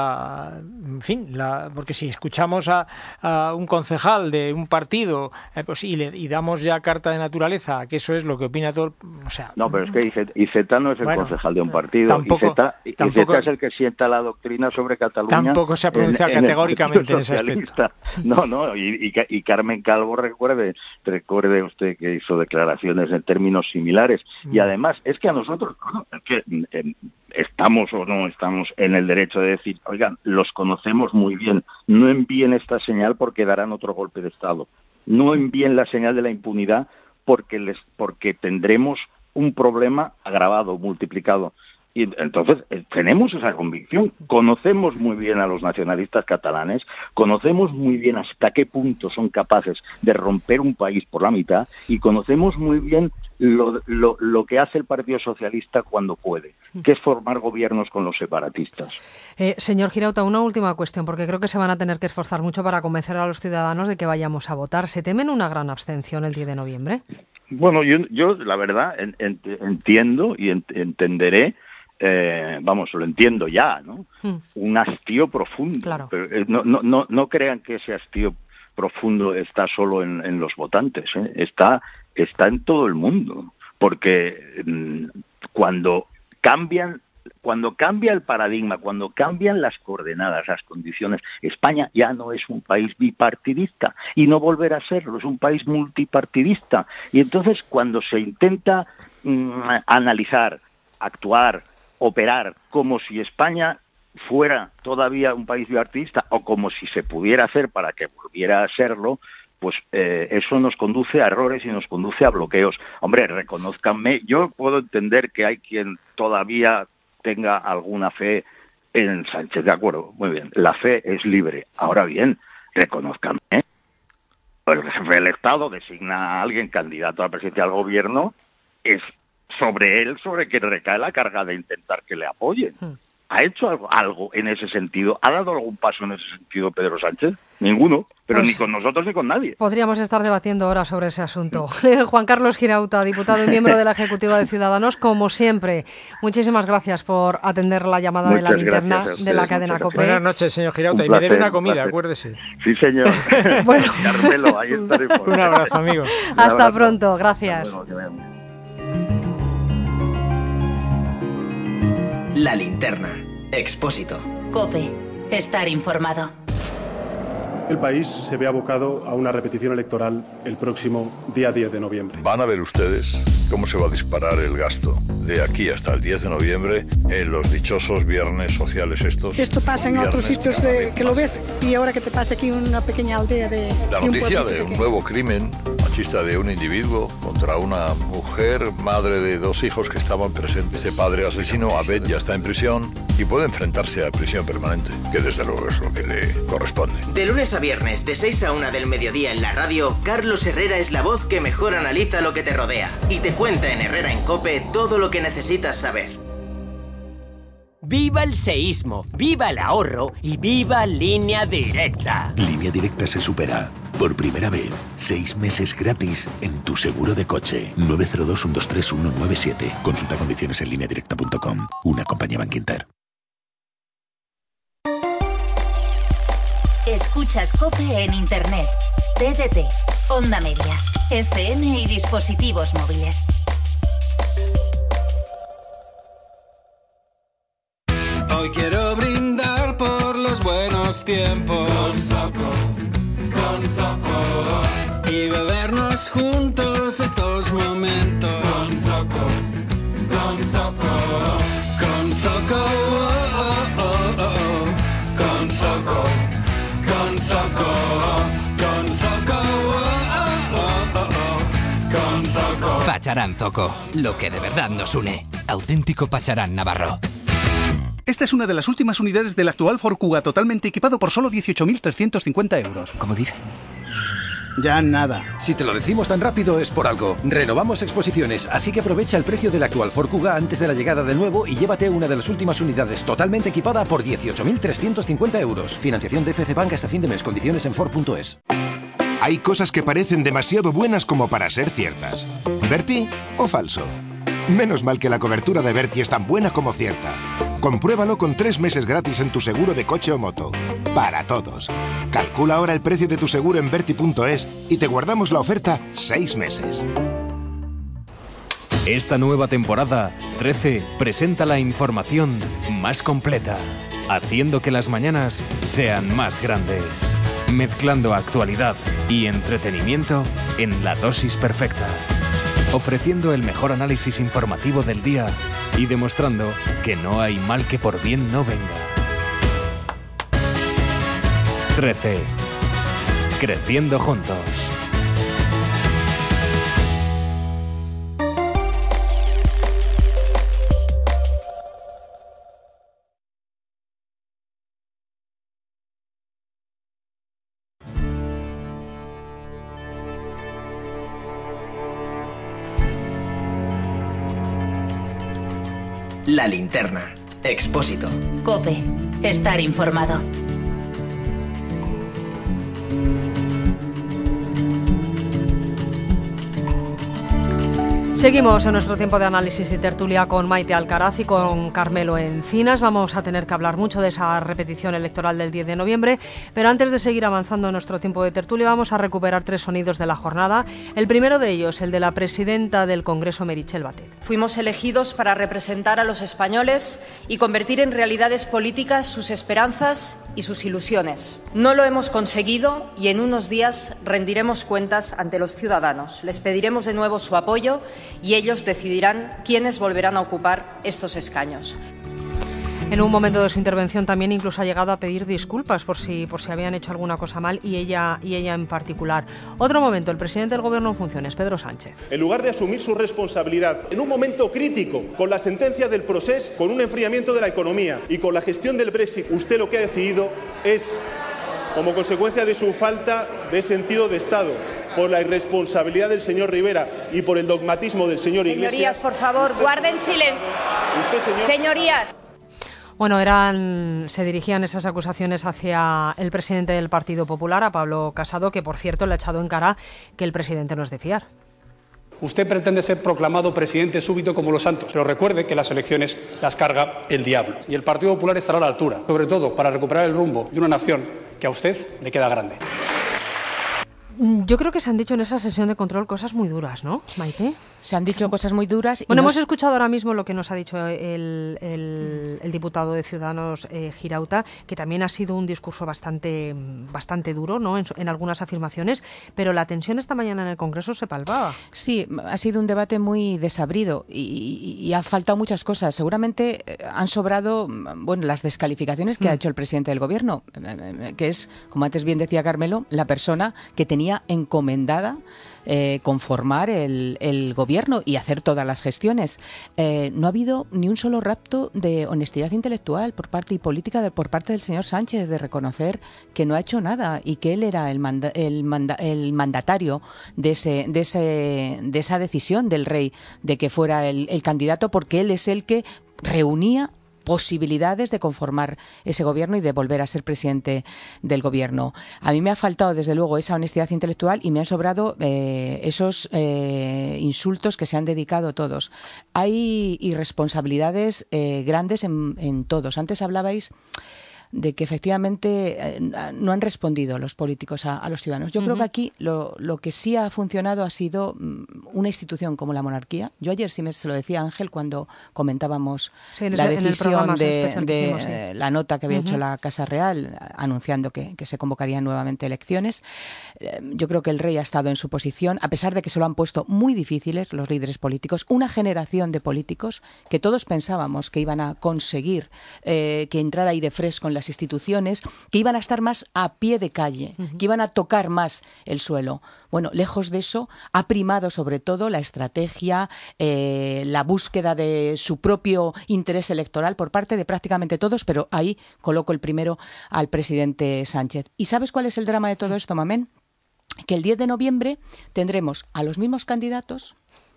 porque si escuchamos a un concejal de un partido pues, y damos ya carta de naturaleza, que eso es lo que opina todo, o sea... No, pero es que IZ no es el concejal de un partido. IZ es el que sienta la doctrina sobre Cataluña. Tampoco se ha pronunciado categóricamente en ese aspecto. No, y Carmen Calvo, recuerde usted que hizo declaraciones en términos similares. Y además, es que a nosotros, estamos o no estamos en el derecho de decir, oigan, los conocemos muy bien, no envíen esta señal porque darán otro golpe de Estado, no envíen la señal de la impunidad porque tendremos un problema agravado, multiplicado. Y entonces tenemos esa convicción, conocemos muy bien a los nacionalistas catalanes, conocemos muy bien hasta qué punto son capaces de romper un país por la mitad y conocemos muy bien lo que hace el Partido Socialista cuando puede, que es formar gobiernos con los separatistas. Señor Girauta, una última cuestión, porque creo que se van a tener que esforzar mucho para convencer a los ciudadanos de que vayamos a votar. ¿Se temen una gran abstención el 10 de noviembre? Bueno, yo la verdad entiendo y entenderé, lo entiendo ya, ¿no? Un hastío profundo. Claro. Pero no crean que ese hastío profundo está solo en los votantes, ¿eh? Está en todo el mundo, porque cuando cambia el paradigma, cuando cambian las coordenadas, las condiciones, España ya no es un país bipartidista y no volverá a serlo, es un país multipartidista. Y entonces cuando se intenta analizar, actuar, operar como si España fuera todavía un país bipartidista o como si se pudiera hacer para que volviera a serlo, pues eso nos conduce a errores y nos conduce a bloqueos. Hombre, reconózcanme, yo puedo entender que hay quien todavía tenga alguna fe en Sánchez, de acuerdo, muy bien, la fe es libre. Ahora bien, reconózcanme, el jefe del Estado designa a alguien candidato a la presidencia del gobierno, es sobre que recae la carga de intentar que le apoyen. ¿Ha hecho algo en ese sentido? ¿Ha dado algún paso en ese sentido Pedro Sánchez? Ninguno, pero pues, ni con nosotros ni con nadie. Podríamos estar debatiendo ahora sobre ese asunto. Juan Carlos Girauta, diputado y miembro de la Ejecutiva de Ciudadanos, como siempre, muchísimas gracias por atender la llamada de la linterna de la cadena COPE. Buenas noches, señor Girauta, y me debe una comida, acuérdese. Sí, señor. Bueno. Carmelo, ahí estaremos. Un abrazo, amigo. Hasta pronto, gracias. La linterna. Expósito. COPE. Estar informado. El país se ve abocado a una repetición electoral el próximo día 10 de noviembre. Van a ver ustedes cómo se va a disparar el gasto de aquí hasta el 10 de noviembre en los dichosos viernes sociales estos. Esto pasa en otros sitios que lo ves y ahora que te pasa aquí en una pequeña aldea de... La noticia de un nuevo crimen machista de un individuo contra una mujer, madre de 2 hijos que estaban presentes. Ese padre asesino, Abed, ya está en prisión y puede enfrentarse a prisión permanente, que desde luego es lo que le corresponde. De lunes a viernes, de 6 a 1 del mediodía en la radio, Carlos Herrera es la voz que mejor analiza lo que te rodea y te cuenta en Herrera en COPE todo lo que necesitas saber. ¡Viva el seísmo! ¡Viva el ahorro! ¡Y viva Línea Directa! Línea Directa se supera. Por primera vez, 6 meses gratis en tu seguro de coche. 902-123-197. Consulta condiciones en lineadirecta.com. Una compañía Bankinter. Escuchas COPE en Internet, TDT, Onda Media, FM y dispositivos móviles. Hoy quiero brindar por los buenos tiempos con Zoco y bebernos juntos estos momentos con Zoco con Zoco con Zoco. Pacharán Zoco, lo que de verdad nos une. Auténtico Pacharán navarro. Esta es una de las últimas unidades del actual Ford Kuga totalmente equipado por solo 18.350 euros. ¿Cómo dice? Ya nada. Si te lo decimos tan rápido es por algo. Renovamos exposiciones, así que aprovecha el precio del actual Ford Kuga antes de la llegada del nuevo y llévate una de las últimas unidades totalmente equipada por 18.350 euros. Financiación de FC Bank hasta fin de mes. Condiciones en Ford.es. Hay cosas que parecen demasiado buenas como para ser ciertas. ¿Berti o falso? Menos mal que la cobertura de Berti es tan buena como cierta. Compruébalo con 3 meses gratis en tu seguro de coche o moto. Para todos. Calcula ahora el precio de tu seguro en Berti.es y te guardamos la oferta 6 meses. Esta nueva temporada, 13 presenta la información más completa, haciendo que las mañanas sean más grandes, mezclando actualidad y entretenimiento en la dosis perfecta, ofreciendo el mejor análisis informativo del día y demostrando que no hay mal que por bien no venga. 13. Creciendo juntos. La linterna. Expósito. COPE. Estar informado. Seguimos en nuestro tiempo de análisis y tertulia con Maite Alcaraz y con Carmelo Encinas. Vamos a tener que hablar mucho de esa repetición electoral del 10 de noviembre, pero antes de seguir avanzando en nuestro tiempo de tertulia vamos a recuperar 3 sonidos de la jornada. El primero de ellos, el de la presidenta del Congreso, Meritxell Batet. Fuimos elegidos para representar a los españoles y convertir en realidades políticas sus esperanzas y sus ilusiones. No lo hemos conseguido y en unos días rendiremos cuentas ante los ciudadanos. Les pediremos de nuevo su apoyo y ellos decidirán quiénes volverán a ocupar estos escaños. En un momento de su intervención también incluso ha llegado a pedir disculpas por si habían hecho alguna cosa mal y ella en particular. Otro momento, el presidente del Gobierno en funciones, Pedro Sánchez. En lugar de asumir su responsabilidad en un momento crítico, con la sentencia del Procés, con un enfriamiento de la economía y con la gestión del Brexit, usted lo que ha decidido es, como consecuencia de su falta de sentido de Estado, por la irresponsabilidad del señor Rivera y por el dogmatismo del señor Iglesias... Señorías, por favor, guarden silencio. Señorías. Bueno, se dirigían esas acusaciones hacia el presidente del Partido Popular, a Pablo Casado, que por cierto le ha echado en cara que el presidente no es de fiar. Usted pretende ser proclamado presidente súbito como los santos, pero recuerde que las elecciones las carga el diablo. Y el Partido Popular estará a la altura, sobre todo para recuperar el rumbo de una nación que a usted le queda grande. Yo creo que se han dicho en esa sesión de control cosas muy duras, ¿no, Maite? Se han dicho cosas muy duras. Bueno, hemos escuchado ahora mismo lo que nos ha dicho el diputado de Ciudadanos, Girauta, que también ha sido un discurso bastante duro, ¿no? En algunas afirmaciones, pero la tensión esta mañana en el Congreso se palpaba. Sí, ha sido un debate muy desabrido y ha faltado muchas cosas. Seguramente han sobrado, las descalificaciones que ha hecho el presidente del Gobierno, que es, como antes bien decía Carmelo, la persona que tenía encomendada conformar el gobierno y hacer todas las gestiones. No ha habido ni un solo rapto de honestidad intelectual por parte y política por parte del señor Sánchez, de reconocer que no ha hecho nada y que él era el mandatario de esa decisión del rey de que fuera el candidato, porque él es el que reunía posibilidades de conformar ese gobierno y de volver a ser presidente del gobierno. A mí me ha faltado, desde luego, esa honestidad intelectual y me han sobrado esos insultos que se han dedicado todos. Hay irresponsabilidades grandes en todos. Antes hablabais de que efectivamente no han respondido los políticos a los ciudadanos. Yo creo que aquí lo que sí ha funcionado ha sido una institución como la monarquía. Yo ayer sí se lo decía a Ángel cuando comentábamos la decisión de la nota que había hecho la Casa Real anunciando que se convocarían nuevamente elecciones. Yo creo que el rey ha estado en su posición, a pesar de que se lo han puesto muy difíciles los líderes políticos, una generación de políticos que todos pensábamos que iban a conseguir que entrara aire fresco en las instituciones, que iban a estar más a pie de calle, que iban a tocar más el suelo. Bueno, lejos de eso, ha primado sobre todo la estrategia, la búsqueda de su propio interés electoral por parte de prácticamente todos, pero ahí coloco el primero al presidente Sánchez. ¿Y sabes cuál es el drama de todo esto, Mamén? Que el 10 de noviembre tendremos a los mismos candidatos,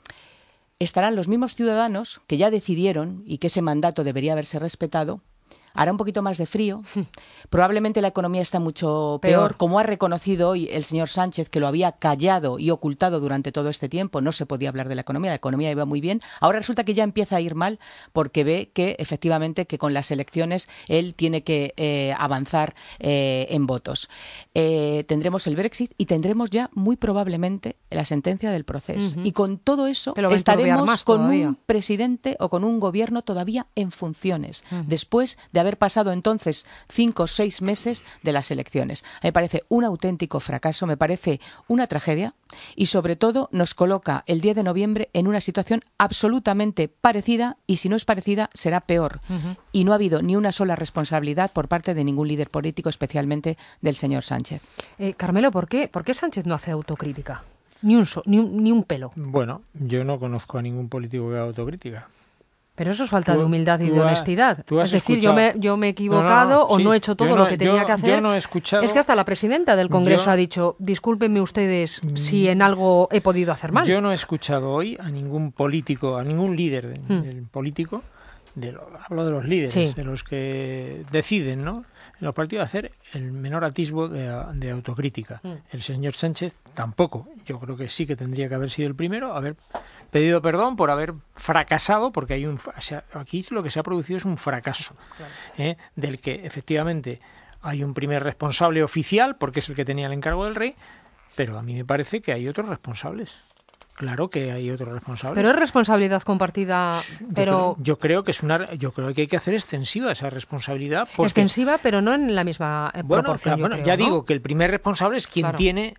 estarán los mismos ciudadanos que ya decidieron y que ese mandato debería haberse respetado. Hará un poquito más de frío, probablemente la economía está mucho peor, como ha reconocido hoy el señor Sánchez, que lo había callado y ocultado durante todo este tiempo, no se podía hablar de la economía iba muy bien, ahora resulta que ya empieza a ir mal porque ve que efectivamente que con las elecciones él tiene que avanzar en votos. Tendremos el Brexit y tendremos ya muy probablemente la sentencia del proceso. Y con todo eso estaremos con un presidente o con un gobierno todavía en funciones, después de haber pasado entonces 5 o 6 meses de las elecciones. Me parece un auténtico fracaso, me parece una tragedia y sobre todo nos coloca el 10 de noviembre en una situación absolutamente parecida y si no es parecida será peor. Y no ha habido ni una sola responsabilidad por parte de ningún líder político, especialmente del señor Sánchez. Carmelo, ¿por qué Sánchez no hace autocrítica? Ni un pelo. Bueno, yo no conozco a ningún político que haga autocrítica. Pero eso es falta de humildad y de honestidad. Es decir, yo me he equivocado o no he hecho todo lo que tenía que hacer. Yo no he escuchado. Es que hasta la presidenta del Congreso ha dicho, discúlpenme ustedes si en algo he podido hacer mal. Yo no he escuchado hoy a ningún político, a ningún líder político, hablo de los líderes, de los que deciden, ¿no?, en los partidos, hacer el menor atisbo de autocrítica. El señor Sánchez tampoco. Yo creo que sí que tendría que haber sido el primero, haber pedido perdón por haber fracasado, porque aquí lo que se ha producido es un fracaso, del que efectivamente hay un primer responsable oficial, porque es el que tenía el encargo del rey, pero a mí me parece que hay otros responsables. Claro que hay otros responsables. Pero es responsabilidad compartida. Yo creo que hay que hacer extensiva esa responsabilidad. Extensiva, pero no en la misma proporción. Digo que el primer responsable es quien tiene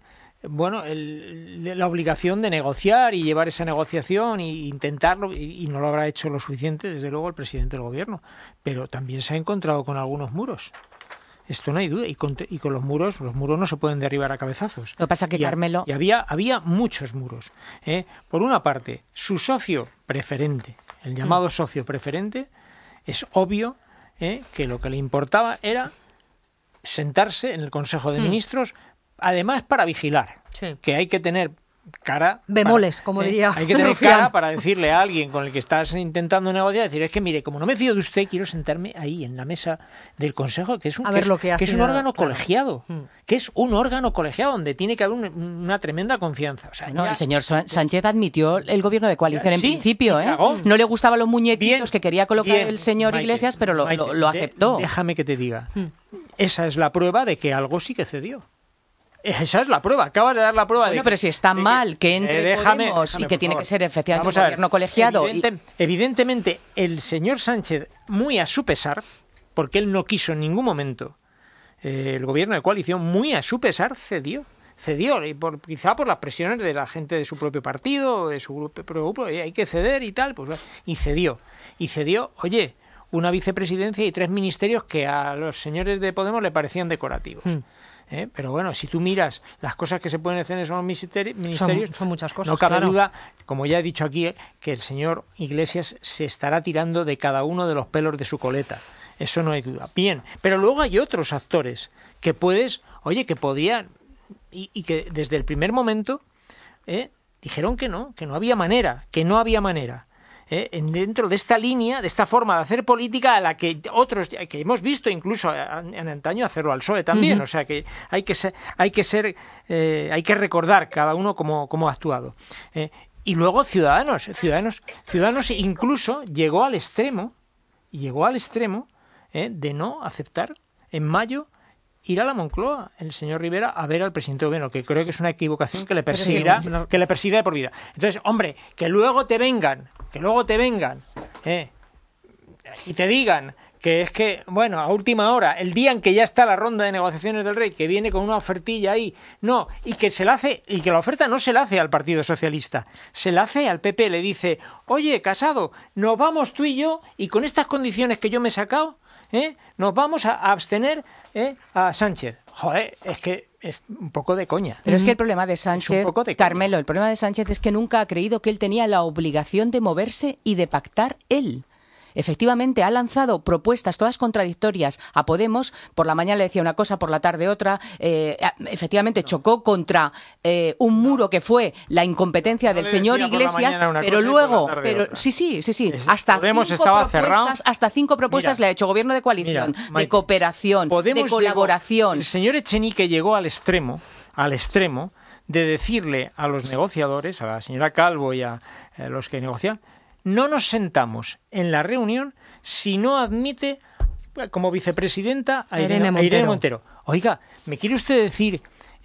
la obligación de negociar y llevar esa negociación e intentarlo, y no lo habrá hecho lo suficiente, desde luego, el presidente del gobierno. Pero también se ha encontrado con algunos muros. Esto no hay duda, y con los muros no se pueden derribar a cabezazos. Lo que pasa que Carmelo... Y había muchos muros. Por una parte, su socio preferente, el llamado socio preferente, es obvio que lo que le importaba era sentarse en el Consejo de Ministros, además para vigilar, que hay que tener cara... Bemoles, como diría hay que tener cara para decirle a alguien con el que estás intentando negociar, decir, es que mire, como no me fío de usted, quiero sentarme ahí en la mesa del Consejo, que es un órgano colegiado, que es un órgano colegiado donde tiene que haber una tremenda confianza. O sea, el señor Sánchez admitió el gobierno de coalición en principio, no le gustaban los muñequitos que quería colocar el señor Iglesias, pero lo aceptó. Déjame que te diga, esa es la prueba de que algo sí que cedió. Esa es la prueba, acabas de dar la prueba. Pero si está mal que entre Podemos y que tiene que ser efectivamente un gobierno colegiado. Evidentemente, el señor Sánchez, muy a su pesar, porque él no quiso en ningún momento el gobierno de coalición, muy a su pesar cedió, quizá por las presiones de la gente de su propio partido, de su grupo, hay que ceder y tal, y cedió, oye, una vicepresidencia y 3 ministerios que a los señores de Podemos le parecían decorativos. Pero bueno, si tú miras las cosas que se pueden hacer en esos ministerios, son muchas cosas. No cabe duda, como ya he dicho aquí, que el señor Iglesias se estará tirando de cada uno de los pelos de su coleta. Eso no hay duda. Bien, pero luego hay otros actores que podían y que desde el primer momento dijeron que no había manera, dentro de esta línea, de esta forma de hacer política a la que otros, que hemos visto incluso en antaño hacerlo al PSOE también, o sea que hay que recordar cada uno cómo ha actuado. Y luego Ciudadanos incluso llegó al extremo de no aceptar en mayo ir a la Moncloa, el señor Rivera, a ver al presidente del gobierno, que creo que es una equivocación que le perseguirá de por vida. Entonces, hombre, que luego te vengan y te digan que es que, bueno, a última hora, el día en que ya está la ronda de negociaciones del rey, que viene con una ofertilla ahí, no, y que la oferta no se la hace al Partido Socialista, se la hace al PP, le dice, oye, Casado, nos vamos tú y yo, y con estas condiciones que yo me he sacado, nos vamos a abstener a Sánchez. Joder, es que es un poco de coña. Pero es que el problema de Sánchez, Carmelo, el problema de Sánchez es que nunca ha creído que él tenía la obligación de moverse y de pactar él. Efectivamente, ha lanzado propuestas todas contradictorias a Podemos. Por la mañana le decía una cosa, por la tarde otra. Efectivamente, chocó contra un muro que fue la incompetencia del señor Iglesias, pero luego... Sí. Hasta cinco propuestas le ha hecho gobierno de coalición, de cooperación, de colaboración. El señor Echenique llegó al extremo de decirle a los negociadores, a la señora Calvo y a los que negocian, no nos sentamos en la reunión si no admite como vicepresidenta a Irene Montero. Oiga, ¿me quiere usted decir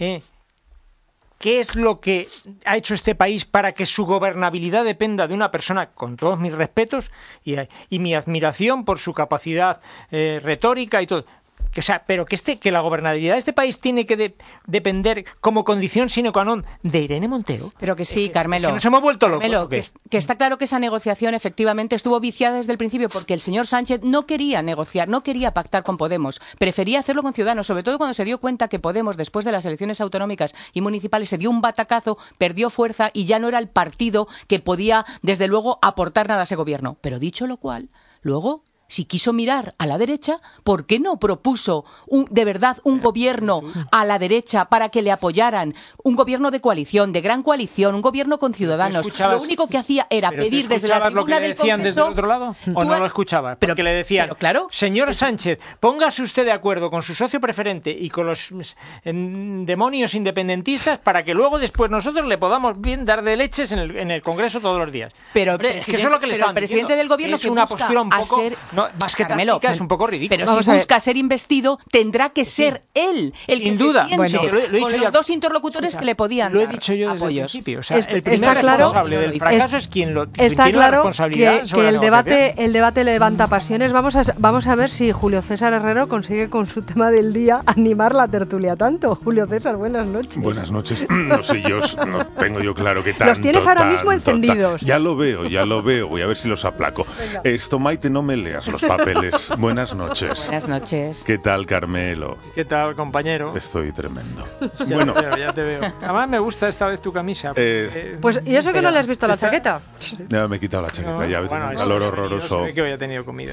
qué es lo que ha hecho este país para que su gobernabilidad dependa de una persona, con todos mis respetos y mi admiración por su capacidad retórica y todo? O sea, pero que la gobernabilidad de este país tiene que depender como condición sine qua non de Irene Montero. Pero que sí, Carmelo. Que nos hemos vuelto locos. Carmelo, que está claro que esa negociación efectivamente estuvo viciada desde el principio porque el señor Sánchez no quería negociar, no quería pactar con Podemos. Prefería hacerlo con Ciudadanos, sobre todo cuando se dio cuenta que Podemos, después de las elecciones autonómicas y municipales, se dio un batacazo, perdió fuerza y ya no era el partido que podía, desde luego, aportar nada a ese gobierno. Pero dicho lo cual, luego... Si quiso mirar a la derecha, ¿por qué no propuso de verdad un gobierno a la derecha para que le apoyaran? Un gobierno de coalición, de gran coalición, un gobierno con Ciudadanos. Lo único que hacía era pedir desde la tribuna del Congreso... ¿Pero desde el otro lado? ¿O no lo escuchabas? Porque le decían, claro, señor Sánchez, póngase usted de acuerdo con su socio preferente y con los demonios independentistas para que luego después nosotros le podamos bien dar de leches en el Congreso todos los días. Pero es que eso es lo que le están diciendo. El presidente del gobierno es una postura un poco... más que táctica, es un poco ridículo. Pero si busca ser investido, tendrá que ser él el que sin duda. Bueno, con los dos interlocutores que le podían dar. Lo he dicho yo desde apoyos. el principio. O sea, el primer responsable del fracaso es quien tiene la responsabilidad sobre el debate levanta pasiones. Vamos a ver si Julio César Herrero consigue con su tema del día animar la tertulia tanto. Julio César, buenas noches. Buenas noches. No sé, no tengo yo claro que tanto. Los tienes ahora mismo encendidos. Ya lo veo. Voy a ver si los aplaco. Venga. Esto, Maite, no me leas los papeles. Buenas noches. Buenas noches. ¿Qué tal, Carmelo? ¿Qué tal, compañero? Estoy tremendo. Ya te veo. Además me gusta esta vez tu camisa. Pues, ¿y eso que no le has visto la chaqueta? Ya me he quitado la chaqueta, ya un calor horroroso. No sé que hoy ha tenido comida.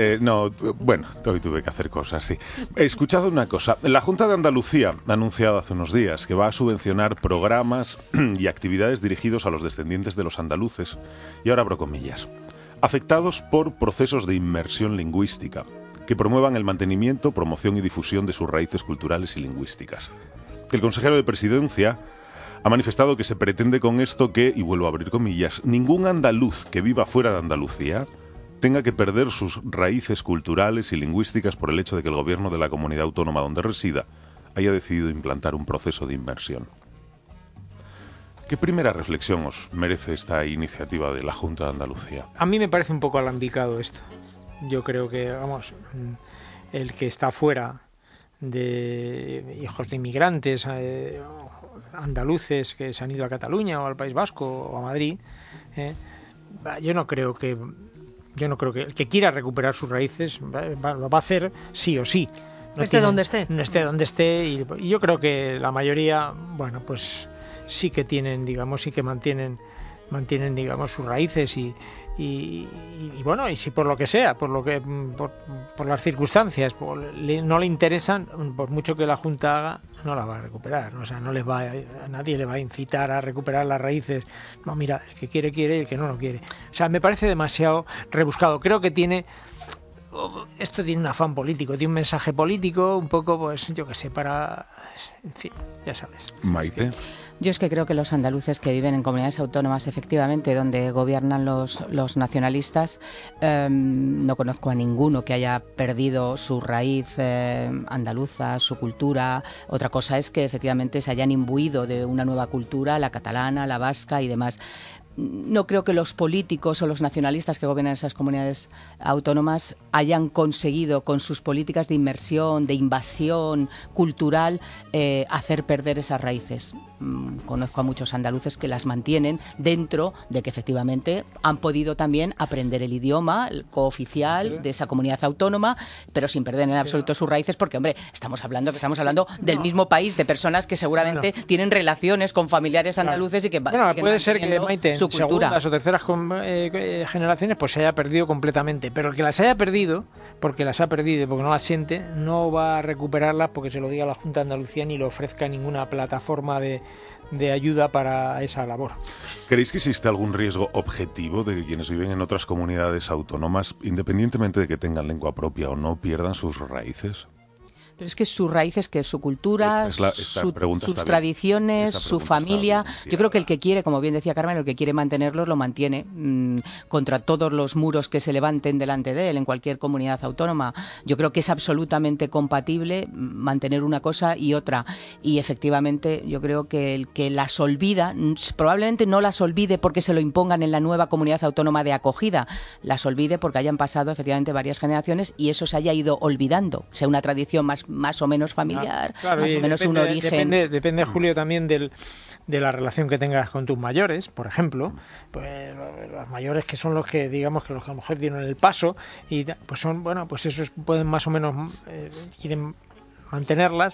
Hoy tuve que hacer cosas, sí. He escuchado una cosa. La Junta de Andalucía ha anunciado hace unos días que va a subvencionar programas y actividades dirigidos a los descendientes de los andaluces, y ahora abro comillas, afectados por procesos de inmersión lingüística, que promuevan el mantenimiento, promoción y difusión de sus raíces culturales y lingüísticas. El consejero de Presidencia ha manifestado que se pretende con esto que, y vuelvo a abrir comillas, ningún andaluz que viva fuera de Andalucía tenga que perder sus raíces culturales y lingüísticas por el hecho de que el gobierno de la comunidad autónoma donde resida haya decidido implantar un proceso de inmersión. ¿Qué primera reflexión os merece esta iniciativa de la Junta de Andalucía? A mí me parece un poco alambicado esto. Yo creo que, el que está fuera de hijos de inmigrantes andaluces que se han ido a Cataluña o al País Vasco o a Madrid, yo no creo que el que quiera recuperar sus raíces lo va a hacer sí o sí. Esté donde esté. Esté donde esté, y yo creo que la mayoría, pues sí que tienen, sí que mantienen, sus raíces y si por lo que sea, por las circunstancias, no le interesan, por mucho que la Junta haga, no la va a recuperar. O sea, a nadie le va a incitar a recuperar las raíces. No, mira, el que quiere y el que no lo quiere. O sea, me parece demasiado rebuscado. Creo que esto tiene un afán político, tiene un mensaje político, un poco, yo qué sé, para... En fin, ya sabes. Maite. Yo es que creo que los andaluces que viven en comunidades autónomas, efectivamente, donde gobiernan los nacionalistas, no conozco a ninguno que haya perdido su raíz andaluza, su cultura. Otra cosa es que efectivamente se hayan imbuido de una nueva cultura, la catalana, la vasca y demás. no creo que los políticos o los nacionalistas que gobiernan esas comunidades autónomas hayan conseguido con sus políticas de inmersión, de invasión cultural, hacer perder esas raíces. Conozco a muchos andaluces que las mantienen dentro de que efectivamente han podido también aprender el idioma, el cooficial de esa comunidad autónoma, pero sin perder en absoluto sus raíces, porque, hombre, estamos hablando del mismo país, de personas que seguramente tienen relaciones con familiares andaluces y que puede ser que, Maite, su cultura. Segundas o terceras generaciones pues se haya perdido completamente, pero el que las haya perdido, porque las ha perdido y porque no las siente, no va a recuperarlas porque se lo diga la Junta de Andalucía ni le ofrezca ninguna plataforma de ayuda para esa labor. ¿Creéis que existe algún riesgo objetivo de que quienes viven en otras comunidades autónomas, independientemente de que tengan lengua propia o no, pierdan sus raíces? Pero es que sus raíces, que su cultura, sus tradiciones, su familia. Yo creo que el que quiere, como bien decía Carmen, el que quiere mantenerlos lo mantiene contra todos los muros que se levanten delante de él en cualquier comunidad autónoma. Yo creo que es absolutamente compatible mantener una cosa y otra. Y efectivamente yo creo que el que las olvida, probablemente no las olvide porque se lo impongan en la nueva comunidad autónoma de acogida, las olvide porque hayan pasado efectivamente varias generaciones y eso se haya ido olvidando. O sea, una tradición más o menos familiar, claro, más o menos un origen. Depende, Julio, también de la relación que tengas con tus mayores, por ejemplo, pues los mayores que son los que, digamos, que los que a lo mejor dieron el paso y pues son, bueno, pues esos pueden más o menos quieren mantenerlas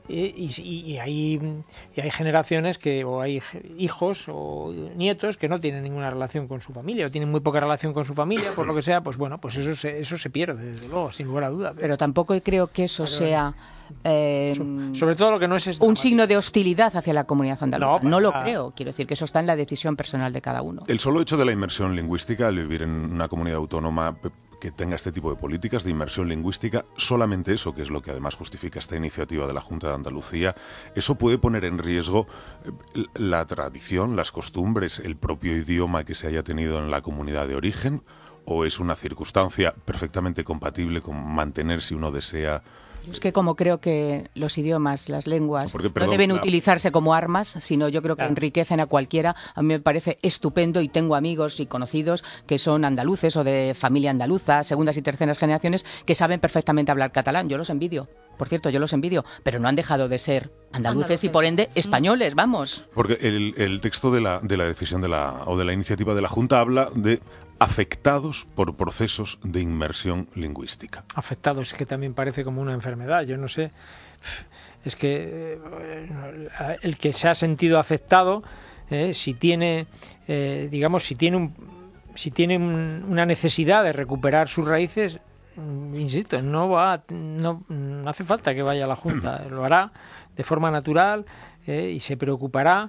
y hay generaciones o hay hijos o nietos que no tienen ninguna relación con su familia o tienen muy poca relación con su familia, por lo que sea, pues bueno, pues eso se pierde, desde luego, sin lugar a duda. Pero tampoco creo que eso sea sobre todo lo que no es un signo de hostilidad hacia la comunidad andaluza. No lo creo. Quiero decir que eso está en la decisión personal de cada uno. El solo hecho de la inmersión lingüística al vivir en una comunidad autónoma que tenga este tipo de políticas de inmersión lingüística, solamente eso, que es lo que además justifica esta iniciativa de la Junta de Andalucía, eso puede poner en riesgo la tradición, las costumbres, el propio idioma que se haya tenido en la comunidad de origen, o es una circunstancia perfectamente compatible con mantener, si uno desea. Es que como creo que los idiomas, las lenguas, no deben utilizarse como armas, sino yo creo que enriquecen a cualquiera. A mí me parece estupendo y tengo amigos y conocidos que son andaluces o de familia andaluza, segundas y terceras generaciones, que saben perfectamente hablar catalán. Yo los envidio. Por cierto, yo los envidio, pero no han dejado de ser andaluces y por ende españoles, vamos. Porque el texto de la decisión de la iniciativa de la Junta habla de afectados por procesos de inmersión lingüística. Afectados, es que también parece como una enfermedad, yo no sé. Es que el que se ha sentido afectado, si tiene, digamos, si tiene una necesidad de recuperar sus raíces, insisto, no hace falta que vaya a la Junta, lo hará de forma natural y se preocupará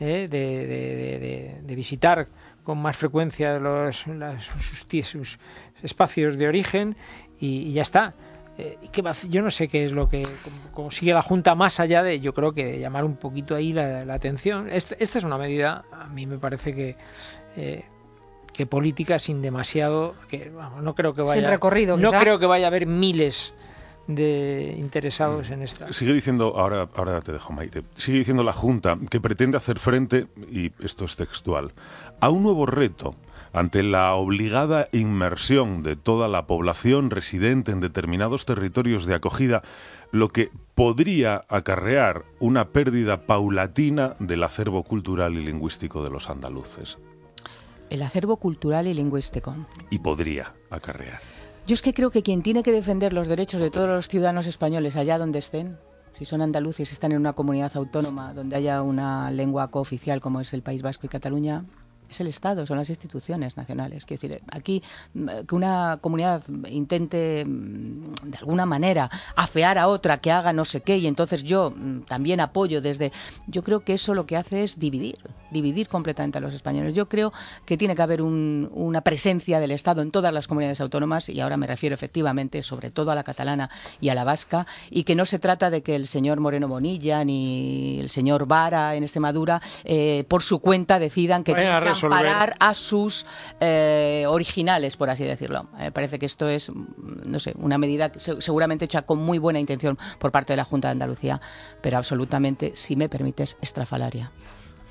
de visitar con más frecuencia sus espacios de origen y ya está. Yo no sé qué es lo que consigue la Junta más allá de, yo creo que llamar un poquito ahí la atención. Esta es una medida, a mí me parece que política sin demasiado, no creo que vaya, sin recorrido, no creo que vaya a haber miles de interesados en esta. Sigue diciendo, ahora te dejo, Maite, sigue diciendo la Junta que pretende hacer frente, y esto es textual, a un nuevo reto ante la obligada inmersión de toda la población residente en determinados territorios de acogida, lo que podría acarrear una pérdida paulatina del acervo cultural y lingüístico de los andaluces. El acervo cultural y lingüístico. Y podría acarrear. Yo es que creo que quien tiene que defender los derechos de todos los ciudadanos españoles allá donde estén, si son andaluces, si están en una comunidad autónoma donde haya una lengua cooficial como es el País Vasco y Cataluña, es el Estado, son las instituciones nacionales. Quiero decir, aquí que una comunidad intente de alguna manera afear a otra que haga no sé qué y entonces yo también apoyo desde... Yo creo que eso lo que hace es dividir completamente a los españoles. Yo creo que tiene que haber una presencia del Estado en todas las comunidades autónomas y ahora me refiero efectivamente sobre todo a la catalana y a la vasca y que no se trata de que el señor Moreno Bonilla ni el señor Vara en Extremadura por su cuenta decidan que tienen que amparar a sus originales, por así decirlo. Me parece que esto es, no sé, una medida seguramente hecha con muy buena intención por parte de la Junta de Andalucía, pero absolutamente, si me permites, estrafalaria.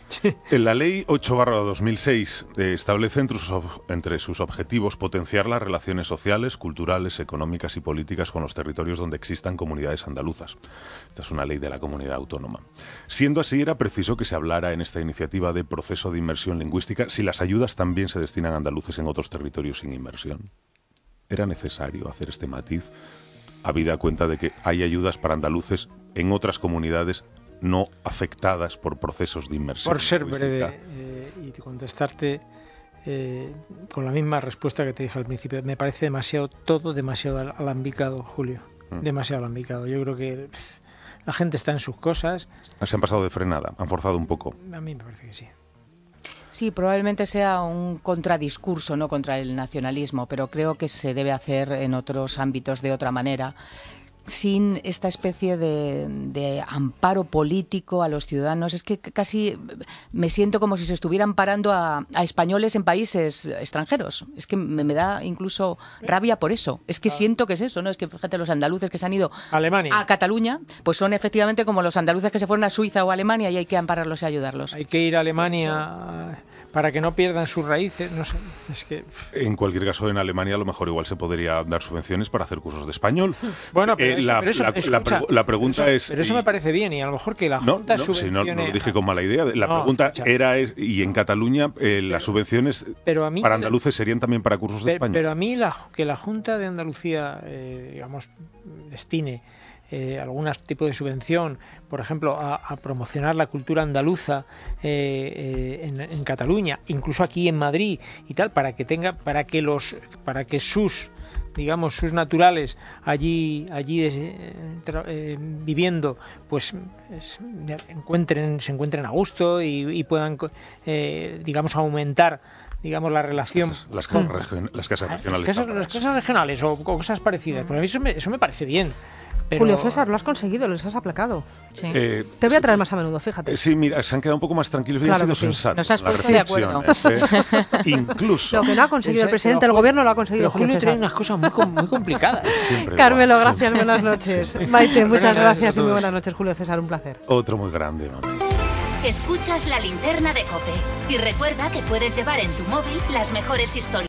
En la Ley 8/2006 establece entre sus objetivos potenciar las relaciones sociales, culturales, económicas y políticas con los territorios donde existan comunidades andaluzas. Esta es una ley de la comunidad autónoma. Siendo así, era preciso que se hablara en esta iniciativa de proceso de inmersión lingüística si las ayudas también se destinan a andaluces en otros territorios sin inmersión. ¿Era necesario hacer este matiz, habida cuenta de que hay ayudas para andaluces en otras comunidades no afectadas por procesos de inmersión? Por ser breve y contestarte con la misma respuesta que te dije al principio, me parece demasiado alambicado, Julio. Demasiado alambicado. Yo creo que la gente está en sus cosas. Se han pasado de frenada, han forzado un poco. A mí me parece que sí. Sí, probablemente sea un contradiscurso, ¿no?, contra el nacionalismo, pero creo que se debe hacer en otros ámbitos de otra manera, sin esta especie de amparo político a los ciudadanos. Es que casi me siento como si se estuvieran parando a españoles en países extranjeros. Es que me da incluso rabia por eso. Es que siento que es eso, ¿no? Es que fíjate, los andaluces que se han ido a Cataluña, pues son efectivamente como los andaluces que se fueron a Suiza o a Alemania, y hay que ampararlos y ayudarlos. Hay que ir a Alemania para que no pierdan sus raíces, no sé, es que... En cualquier caso, en Alemania a lo mejor igual se podría dar subvenciones para hacer cursos de español. Bueno, pero la pregunta es... Pero eso me parece bien, y a lo mejor que la Junta subvencione... No lo dije con mala idea. La pregunta y en Cataluña las subvenciones para andaluces serían también para cursos de español. Pero a mí que la Junta de Andalucía, destine algún tipo de subvención, por ejemplo, a promocionar la cultura andaluza en Cataluña, incluso aquí en Madrid y tal, para que sus naturales allí viviendo, pues se encuentren a gusto y puedan aumentar la relación. Las casas regionales. Las casas regionales o cosas parecidas. Pues a mí eso me parece bien. Pero... Julio César, lo has conseguido, les has aplacado. Sí. Te voy a traer más a menudo, fíjate. Sí, mira, se han quedado un poco más tranquilos y han sido sensatos. Nos has puesto de acuerdo. Incluso. Lo que no ha conseguido el presidente del gobierno lo ha conseguido Julio César. Trae unas cosas muy complicadas. Carmelo, gracias, buenas noches. Maite, muchas gracias y muy buenas noches, Julio César, un placer. Otro muy grande, mamá. Escuchas La Linterna de COPE y recuerda que puedes llevar en tu móvil las mejores historias.